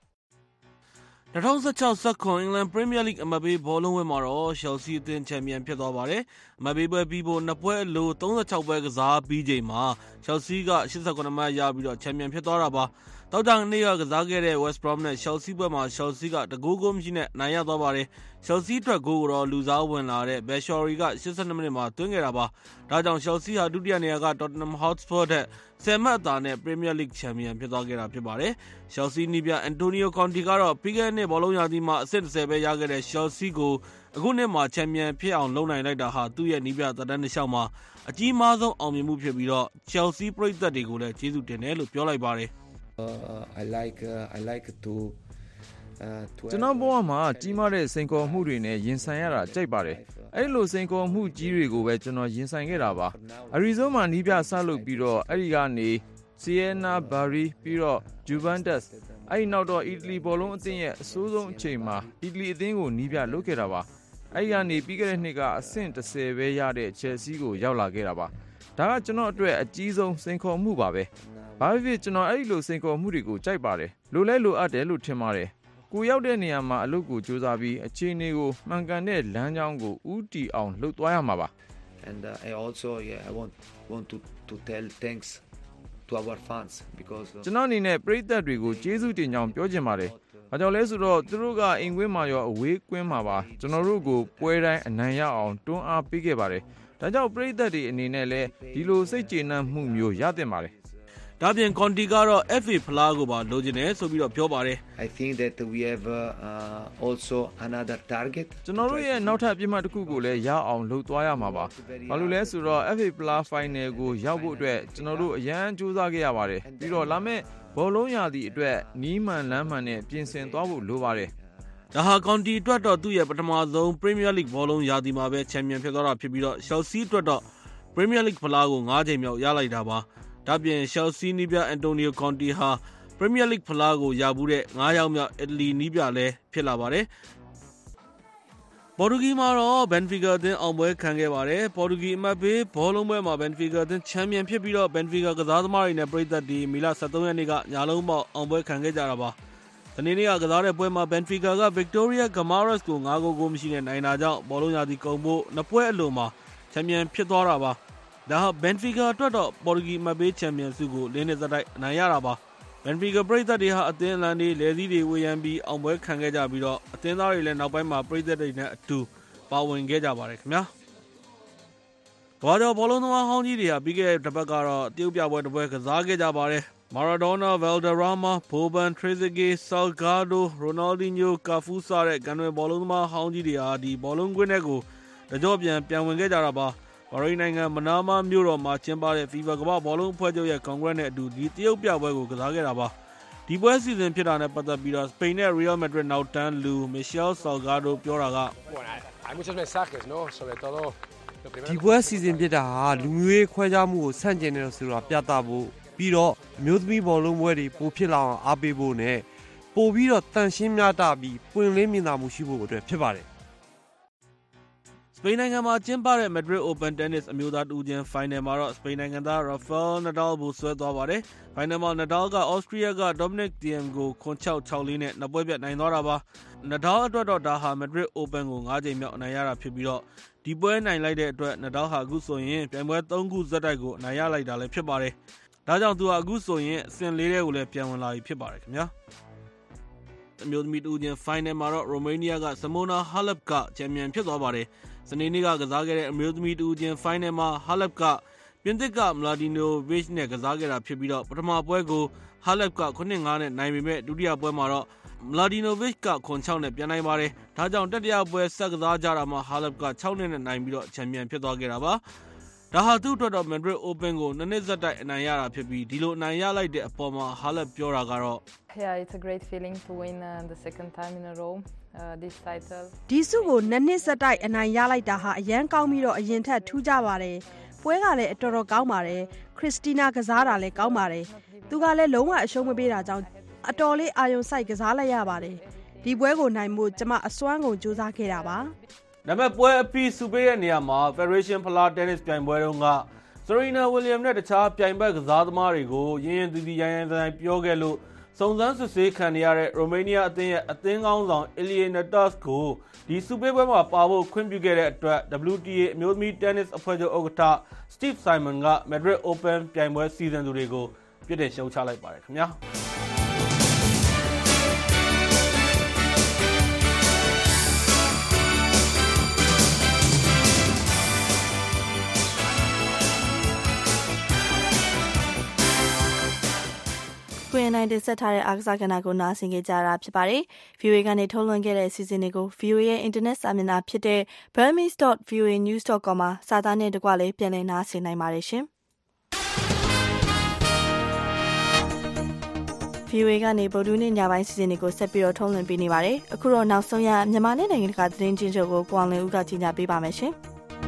U: 2016-17 အင်္ဂလန်ပရီးမီးယားလိဂ်အမတ်ပေးဘောလုံးပွဲမှာတော့ Chelsea အသင်းချန်ပီယံဖြစ်သွားပါတယ်။အမတ်ပေးပွဲပြီးဖို့2ပွဲအလို36ပွဲကစားပြီးချိန်မှာ Chelsea က89မှတ်ရပြီးတော့ချန်ပီယံဖြစ်သွားတာပါ။တောက်ကြနေ့ကကစားခဲ့တဲ့ West Brom နဲ့ Chelsea ပွဲမှာ Chelsea ကတကိုးမရှိနဲ့နိုင်ရသွားပါတယ်။ Chelsea အတွက်ဂိုးကိုတော့လူစားဝင်လာတဲ့ Batshuayi က82မိနစ်မှာသွင်းခဲ့တာပါ။ဒါကြောင့် Chelsea ဟာဒုတိယနေရာက Tottenham Hotspur ထက်10မှတ်အသာနဲ့ Premier League ချန်ပီယံဖြစ်သွားခဲ့တာဖြစ်ပါတယ်။ Chelsea နီးပြ Antonio Conte ကတော့ပြီးခဲ့တဲ့နှစ်ဘောလုံးရာသီမှာအဆင့်10ပဲရခဲ့တဲ့ Chelsea ကိုအခုနှစ်မှာချန်ပီယံဖြစ်အောင်လုပ်နိုင်လိုက်တာဟာသူ့ရဲ့နီးပြသက်တမ်းတစ်လျှောက်မှာအကြီးမားဆုံးအောင်မြင်မှုဖြစ်ပြီးတော့ Chelsea ပရိသတ်တွေကိုလည်းကျေးဇူးတင်တယ်လို့ပြောလိုက်ပါတယ်
V: ကျွန်တော်ဘဝမှာကြီးမားတဲ့စိန်ခေါ်မှုတွေနဲ့ရင်ဆိုင်ရတာကြိုက်ပါတယ်။အဲ့လိုစိန်ခေါ်မှုကြီးတွေကိုပဲကျွန်တော်ရင်ဆိုင်ခဲ့တာပါ။အရီဇိုးမှာနီးပြဆလုပ်ပြီးတော့အဲ့ဒီကနေ Siena Bari ပြီးတော့ Juventus အဲ့ဒီနောက်တော့အီတလီဘောလုံးအသင်းရဲ့အဆိုးဆုံးအချိန်မှာအီတလီအသင်းကိုနီးပြလုပ်ခဲ့တာပါ။အဲ့ဒီကနေပြီးခဲ့တဲ့နှစ်ကအဆင့်10ပဲရတဲ့ Chelsea ကိုရောက်လာခဲ့တာပါ။ဒါကကျွန်တော်အတွက်အကြီးဆုံးစိန်ခေါ်မှုပါပဲ။ဘာဖြစ်ကျွန်တော်အဲ့ဒီလိုစိန်ခေါ်မှုတွေကိုကြိုက်ပါတယ်။လိုလဲလိုအပ်တယ်လို့ထင်ပါတယ်။ကိုရောက်တဲ့နေရာမှာအလုပ်ကိုစူးစမ်းပြီးအခြေအနေကိုမှန်ကန်တဲ့လမ်းကြောင်းကိုဥတီအောင်လှုပ်သွားရမှာပါ
W: And I also I want to tell thanks to our fans because
V: ကျွန်တော်အနေနဲ့ပရိသတ်တွေကိုကျေးဇူးတင်ကြောင်းပြောချင်ပါတယ်။ဘာကြောင့်လဲဆိုတော့သူတို့ကအင်ကွင်းမှာရောအဝေးကွင်းမှာပါကျွန်တော်တို့ကိုပွဲတိုင်းအနိုင်ရအောင်တွန်းအားပေးခဲ့ပါတယ်။ဒါကြောင့်ပရိသတ်တွေအနေနဲ့လည်းဒီလိုစိတ်ကျေနပ်မှုမျိုးရသင့်ပါတယ်
U: ဒါပြင် Conte ကတော့ FA ဖလားကိုပါလိုချင်တယ်ဆိုပြီးတော့ပြောပါတယ်
W: I think that we have also another target
V: ကျွန်တော်တို့ရဲ့နောက်ထပ်ပြမှတ်တစ်ခုကိုလည်းရအောင်လှုပ်သွားရမှာပါဘာလို့လဲဆိုတော့ FA ဖလား final ကိုရောက်ဖို့အတွက်ကျွန်တော်တို့အရန်ကြိုးစားခဲ့ရပါတယ်ပြီးတော့လာမယ့်ဘောလုံးရာသီအတွက်နီးမှန်လမ်းမှန်နဲ့ပြင်ဆင်သွားဖို့လိုပါတယ်
U: ဒါဟာ Conte အတွက်တော့သူ့ရဲ့ပထမဆုံး Premier League ဘောလုံးရာသီမှာပဲချန်ပီယံဖြစ်သွားတာဖြစ်ပြီးတော့ Chelsea အတွက်တော့ Premier League ဖလားကို9ချိန်မြောက်ရလိုက်တာပါဒါပြင် Chelsea နီးပြ Antonio Conte ဟာ Premier League ဖလားကိုရဘူးတဲ့9ယောက်မြောက်အီတလီနီးပြလည်းဖြစ်လာပါတယ်။ပေါ်တူဂီမှာတော့ Benfica အသင်းအောင်ပွဲခံခဲ့ပါတယ်။ပေါ်တူဂီအမတ်ပေးဘောလုံးပွဲမှာ Benfica အသင်းချန်ပီယံဖြစ်ပြီးတော့ Benfica ကစားသမားတွေနဲ့ပရိသတ်တွေမေလ23ရက်နေ့ကညလုံးပေါက်အောင်ပွဲခံခဲ့ကြတာပါ။ဒီနေ့ကကစားတဲ့ပွဲမှာ Benfica က Victoria Guimarães ကို9ဂိုးမရှိနဲ့နိုင်တာကြောင့်ဘောလုံးရာသီကုန်ဖို့နှစ်ပွဲအလိုမှာချန်ပီယံဖြစ်သွားတာပါ။ဒါဟာ Benfica အတွက်တော့ပေါ်တူဂီအမတ်ပေးချန်ပီယံဆုကို၄နှစ်ဆက်တိုက်အနိုင်ရတာပါ။ Benfica ပရိသတ်တွေဟာအသင်းလန်တွေလဲစည်းတွေဝေယံပြီးအောင်ပွဲခံခဲ့ကြပြီးတော့အသင်းသားတွေလည်းနောက်ပိုင်းမှာပရိသတ်တွေနဲ့အတူပါဝင်ခဲ့ကြပါတယ်ခင်ဗျာ။ကမ္ဘာကျော်ဘောလုံးသမားဟောင်းကြီးတွေဟာပြီးခဲ့တဲ့တစ်ပတ်ကတော့တရုတ်ပြပွဲတစ်ပွဲကစားခဲ့ကြပါတယ်။ Maradona, Valderrama, Boban, Trezeguet, Salgado, Ronaldinho, Cafu စတဲ့ကန်တွေဘောလုံးသမားဟောင်းကြီးတွေဟာဒီဘောလုံးကွင်းထဲကိုတကြော့ပြန်ဝင်ခဲ့ကြတာပါ။ဘာရိန်းနိုင်ငံမနာမာမြို့တော်မှာကျင်းပတဲ့ FIFA ကမ္ဘာဘောလုံးအဖွဲ့ချုပ်ရဲ့ကွန်ဂရက်နဲ့အတူဒီတရုတ်ပြပွဲကိုကစားခဲ့တာပါ။ဒီပွဲစီစဉ်ဖြစ်တာနဲ့ပတ်သက်ပြီးတော့စပိန်နဲ့ Real Madrid နောက်တန်းလူ Michel Salgado ပြောတာက
X: ဒီပွဲစီစဉ်ဖြစ်တာဟာလူမျိုးရေးခွဲခြားမှုကိုဆန့်ကျင်တယ်ဆိုတာပြသဖို့ပြီးတော့အမျိုးသမီးဘောလုံးပွဲတွေပိုဖြစ်လာအောင်အားပေးဖို့နဲ့ပိုပြီးတော့တန်ရှင်းမြတ်တာပြီးပွင့်လင်းမြင်သာမှုရှိဖို့အတွက်ဖြစ်ပါတယ်
U: စပိန်နိုင်ငံမှာကျင်းပတဲ့ Madrid Open Tennis အမျိုးသားတူချင်း Final မှာတော့စပိန်နိုင်ငံသား Rafael Nadal ကိုဆွဲသွားပါတယ်။ Final မှာ Nadal က Austria က Dominic Thiem ကို 7-6, 6-4 နဲ့နှစ်ပွဲပြတ်နိုင်သွားတာပါ။ Nadal အတွက်တော့ဒါဟာ Madrid Open ကို5 ကြိမ်မြောက်အနိုင်ရတာဖြစ်ပြီးတော့ဒီပွဲနိုင်လိုက်တဲ့အတွက် Nadal ဟာအခုဆိုရင်ပြိုင်ပွဲ3 ခုဆက်တိုက်ကိုအနိုင်ရလိုက်တာလည်းဖြစ်ပါတယ်။ဒါကြောင့်သူဟာအခုဆိုရင်အဆင့်4ထဲကိုလည်းပြန်ဝင်လာပြီဖြစ်ပါတယ်ခင်ဗျာ။အမျိုးသမီးတူချင်း Final မှာတော့ Romania က Simona Halep ကချန်ပီယံဖြစ်သွားပါတယ်။စနေနေ့ကကစားခဲ့တဲ့အမျိုးသမီးတူချင်း Final မှာ Halep ကပြင်သစ်က Mladenovic နဲ့ကစားခဲ့တာဖြစ်ပြီးတော့ပထမပွဲကို Halep က 9-5 နဲ့နိုင်ပေမဲ့ဒုတိယပွဲမှာတော့Mladenovic က 7-6 နဲ့ပြန်နိုင်ပါတယ်။ဒါကြောင့်တတိယပွဲဆက်ကစားကြတာမှာ Halep က 6 နဲ့နိုင်ပြီးတော့ချန်ပီယံဖြစ်သွားခဲ့တာပါ။ဒါဟာသူ့အတွက်တော့ Madrid Open ကို2 နှစ်ဆက်တိုက်အနိုင်ရတာဖြစ်ပြီးဒီလိုအနိုင်ရလိုက်တဲ့အပေါ်မှာ Halep ပြောတာကတော့
A: Yeah, it's a great feeling to win the second time in a row this title.
C: ဒီစုကို2 နှစ်ဆက်တိုက်အနိုင်ရလိုက်တာဟာအရန်ကောင်းပြီးတော့အရင်ထက်ထူးကြပါတယ်။ပွဲကလည်းအတော်တော်ကောင်းပါတယ်။ Cristina ကစားတာလည်းကောင်းပါတယ်။သူကလည်းလုံးဝအရှုံးမပေးတာကြောင့်အတော်လေးအာရုံစိုက်ကစားလိုက်ရပါတယ်။ဒီပွဲကိုနိုင်ဖို့ကျမအစွမ်းကုန်ကြိုးစားခဲ့တာပါ
U: ။ဒါပေမဲ့ပွဲအပြီးစုပေးတဲ့နေရာမှာ Federation ဖလား Tennis ပြိုင်ပွဲတုန်းက Serena Williams နဲ့တခြားပြိုင်ဘက်ကစားသမားတွေကိုရင်းသီးရိုင်းဆိုင်ပြောခဲ့လို့စုံစမ်းစစ်ဆေးခံနေရတဲ့ Romania အသင်းရဲ့အသင်းကောင်းဆောင် Ilie Natas ကိုဒီစုပေးပွဲမှာပါဖို့ခွင့်ပြုခဲ့တဲ့အတွက် WTA အမျိုးသမီး Tennis အဖွဲ့ချုပ်ဥက္ကဋ္ဌ Steve Simon က Madrid Open ပြိုင်ပွဲစီစဉ်သူတွေကိုပြစ်တင်ရှုံချလိုက်ပါတယ်ခင်ဗျာ။
B: ကွန်နိုင်တင်ဆက်ထားတဲ့အားကစားကဏ္ဍကိုနားဆင်ကြကြတာဖြစ်ပါတယ်။ VOA ကနေထုတ်လွှင့်ခဲ့တဲ့စီစဉ်တွေကို VOA ရဲ့ Internet စာမျက်နှာဖြစ်တဲ့ burmese.voanews.com မှာစာသားနဲ့တကွလည်းပြန်လည်နားဆင်နိုင်ပါတယ်ရှင်။ VOA ကနေဗုဒ္ဓနေ့ညပိုင်းစီစဉ်တွေကိုဆက်ပြီးတော့ထုတ်လွှင့်ပေးနေပါတယ်။အခုတော့နောက်ဆုံးရမြန်မာနဲ့နိုင်ငံတကာသတင်းချင်းချုပ်ကိုကိုအောင်လင်းဦးကကြီးညာပေးပါမယ်ရှင်။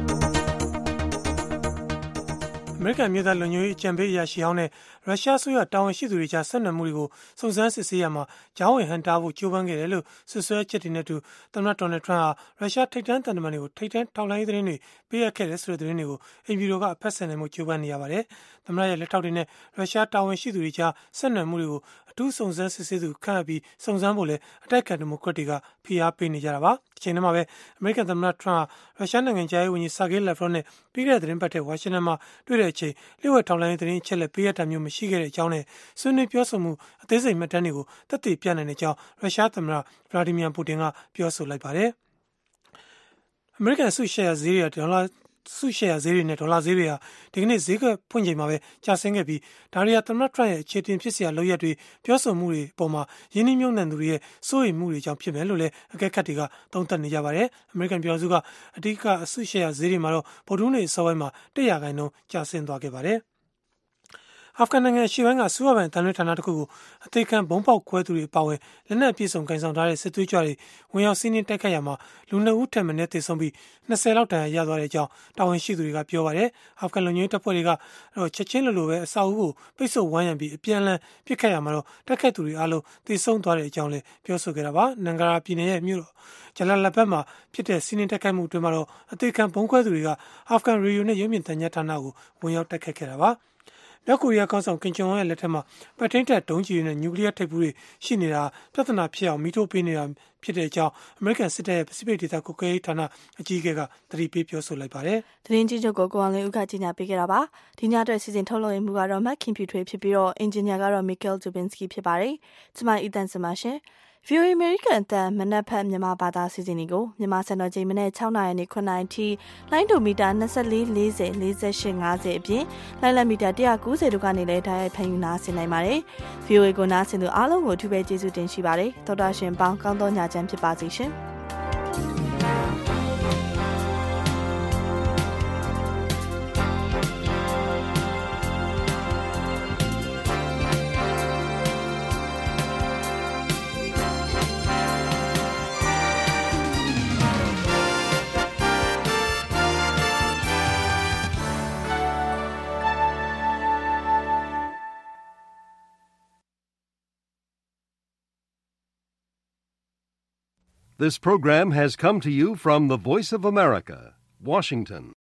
E: အမေရိကန်မြို့သားလူမျိုးရေးအကြံပေးအရာရှိဟောင်းနဲ့ရုရှားဆိုရတာဝန်ရှိသူတွေကြားဆက်နွယ်မှုတွေကိုစုံစမ်းစစ်ဆေးရမှာကြားဝင်ဟန်တားဖို့ကြိုးပမ်းခဲ့တယ်လို့ဆွဆွဲချက်တွေနဲ့တူသမ္မတဒေါ်နယ်ထရန့်ဟာရုရှားထိပ်တန်းတန်တမန်တွေကိုထိပ်တန်းထောက်လှမ်းရေးသတင်းတွေပေးအပ်ခဲ့တယ်ဆိုတဲ့သတင်းတွေကိုအိမ်ဖြူတော်ကအဖက်ဆယ်နိုင်မှုကြိုးပမ်းနေရပါတယ်။သမ္မတရဲ့လက်ထောက်တွေနဲ့ရုရှားတာဝန်ရှိသူတွေကြားဆက်နွယ်မှုတွေကိုအထူးစုံစမ်းစစ်ဆေးသူခန့်အပ်ပြီးစုံစမ်းဖို့လည်းအတိုက်အခံဒီမိုကရက်တွေကဖိအားပေးနေကြတာပါ။ဒီချိန်ထဲမှာပဲအမေရိကန်သမ္မတထရန့်ဟာရုရှားနိုင်ငံခြားရေးဝန်ကြီးဆာဂေးလက်ဖရော့နဲ့ပြီးခဲ့တဲ့သတင်းပတ်ထဲဝါရှင်တန်မှာတွေ့တဲ့အချိန်လျှို့ဝှက်ထောက်လှမ်းရေးသတင်းအချက်လက်ပေးအပ်တာမျိုးမရှိခဲ့တဲ့အကြောင်းနဲ့ဆွေးနွေးပြောဆိုမှုအသေးစိတ်မှတ်တမ်းတွေကိုသက်သေပြနိုင်တဲ့အကြောင်းရုရှားသမ္မတဗလာဒီမီယာပူတင်ကပြောဆိုလိုက်ပါတယ်။အမေရိကန်စုရှယ်ယာဈေးတွေဒေါ်လာစုရှယ်ယာဈေးတွေနဲ့ဒေါ်လာဈေးတွေဟာဒီကနေ့ဈေးကွက်ဖွင့်ချိန်မှာပဲကျဆင်းခဲ့ပြီးဒါရီယာသမ္မတထရန့်ရဲ့အခြေတင်ဖြစ်စရာလုပ်ရက်တွေပြောဆိုမှုတွေအပေါ်မှာယင်းနှိမ့်မြုံနှံသူတွေရဲ့စိုးရိမ်မှုတွေကြောင့်ဖြစ်မယ်လို့လည်းအကဲခတ်တွေကသုံးသပ်နေကြပါတယ်။အမေရိကန်ပြည်ထောင်စုကအဓိကအစုရှယ်ယာဈေးတွေမှာတော့ဗုဒ္ဓဟူးနေ့အစောပိုင်းမှာ100%ကျဆင်းသွားခဲ့ပါတယ်။အာဖဂန်နိုင်ငံရှေ့ပိုင်းကစူးအပန်တန်လွှဲဌာနတစ်ခုကိုအသေးခံဘုံပေါက်ခွဲသူတွေအပါအဝင်လက်နက်အပြည့်စုံကင်ဆောင်ထားတဲ့စစ်သွေးကြွတွေဝင်ရောက်စီးနင်းတိုက်ခိုက်ရမှာလူ2ဦးထပ်မံသေဆုံးပြီး20လောက်တန်ရာရသွားတဲ့အကြောင်းတာဝန်ရှိသူတွေကပြောပါတယ်။အာဖဂန်လုံခြုံရေးတပ်ဖွဲ့တွေကတော့ချက်ချင်းလိုပဲအစာအုပ်ကိုပိတ်ဆို့ဝိုင်းရံပြီးအပြန်အလှန်ပစ်ခတ်ရမှာတော့တိုက်ခိုက်သူတွေအားလုံးသေဆုံးသွားတဲ့အကြောင်းလည်းပြောဆိုခဲ့တာပါ။နန်ဂရာပြည်နယ်ရဲ့မြို့တော်ဂျလာလဘတ်မှာဖြစ်တဲ့စီးနင်းတိုက်ခိုက်မှုအတွင်းမှာတော့အသေးခံဘုံခွဲသူတွေကအာဖဂန်ရေဒီယိုနဲ့ရုပ်မြင်သံကြားဌာနကိုဝင်ရောက်တိုက်ခိုက်ခဲ့တာပါ။မြောက်ကိုရီးယားခေါင်းဆောင်ကင်ဂျုံအွန်းရဲ့လက်ထက်မှာပဲ့ထိန်းတပ်ဒုံးကျည်တွေနဲ့နျူကလ িয়ার ထိပ်ဖူးတွေရှိနေတာပြဿနာဖြစ်အောင်မီးထိုးပေးနေတာဖြစ်တဲ့အကြောင်းအမေရိကန်စစ်တပ်ရဲ့ပစိဖိတ်ဒေသကွပ်ကဲရေးဌာနအကြီးအကဲကသတိပေးပြောဆိုလိုက်ပါတယ်
B: ။သတင်းကြီးချုပ်ကိုအောင်လင်းဦးကကြီးညာပေးခဲ့တာပါ။ဒီညအတွက်စီစဉ်ထုတ်လွှင့်မှုကတော့မက်ခင်ဖြူထွေးဖြစ်ပြီးတော့အင်ဂျင်နီယာကတော့မီကယ်ဒူဘင်စကီဖြစ်ပါတယ်။ကျမအီတန်စမရှင်VOA American အတန်မနက်ဖက်မြန်မာဘာသာစီစဉ်တွေကိုမြန်မာစံတော်ချိန်မနေ့6နာရီနဲ့9နာရီထိလိုင်းဒိုမီတာ24 40 48 50အပြင်လိုင်းလမီတာ190တို့ကနေလည်းဓာတ်ရိုက်ဖန်ယူနာဆင်နိုင်ပါတယ်။ VOA ကိုနားဆင်သူအားလုံးကိုအထူးပဲကျေးဇူးတင်ရှိပါတယ်။သောတာရှင်ပေါင်းကောင်းသောညချမ်းဖြစ်ပါစေရှင်။
G: This program has come to you from the Voice of America,
D: Washington.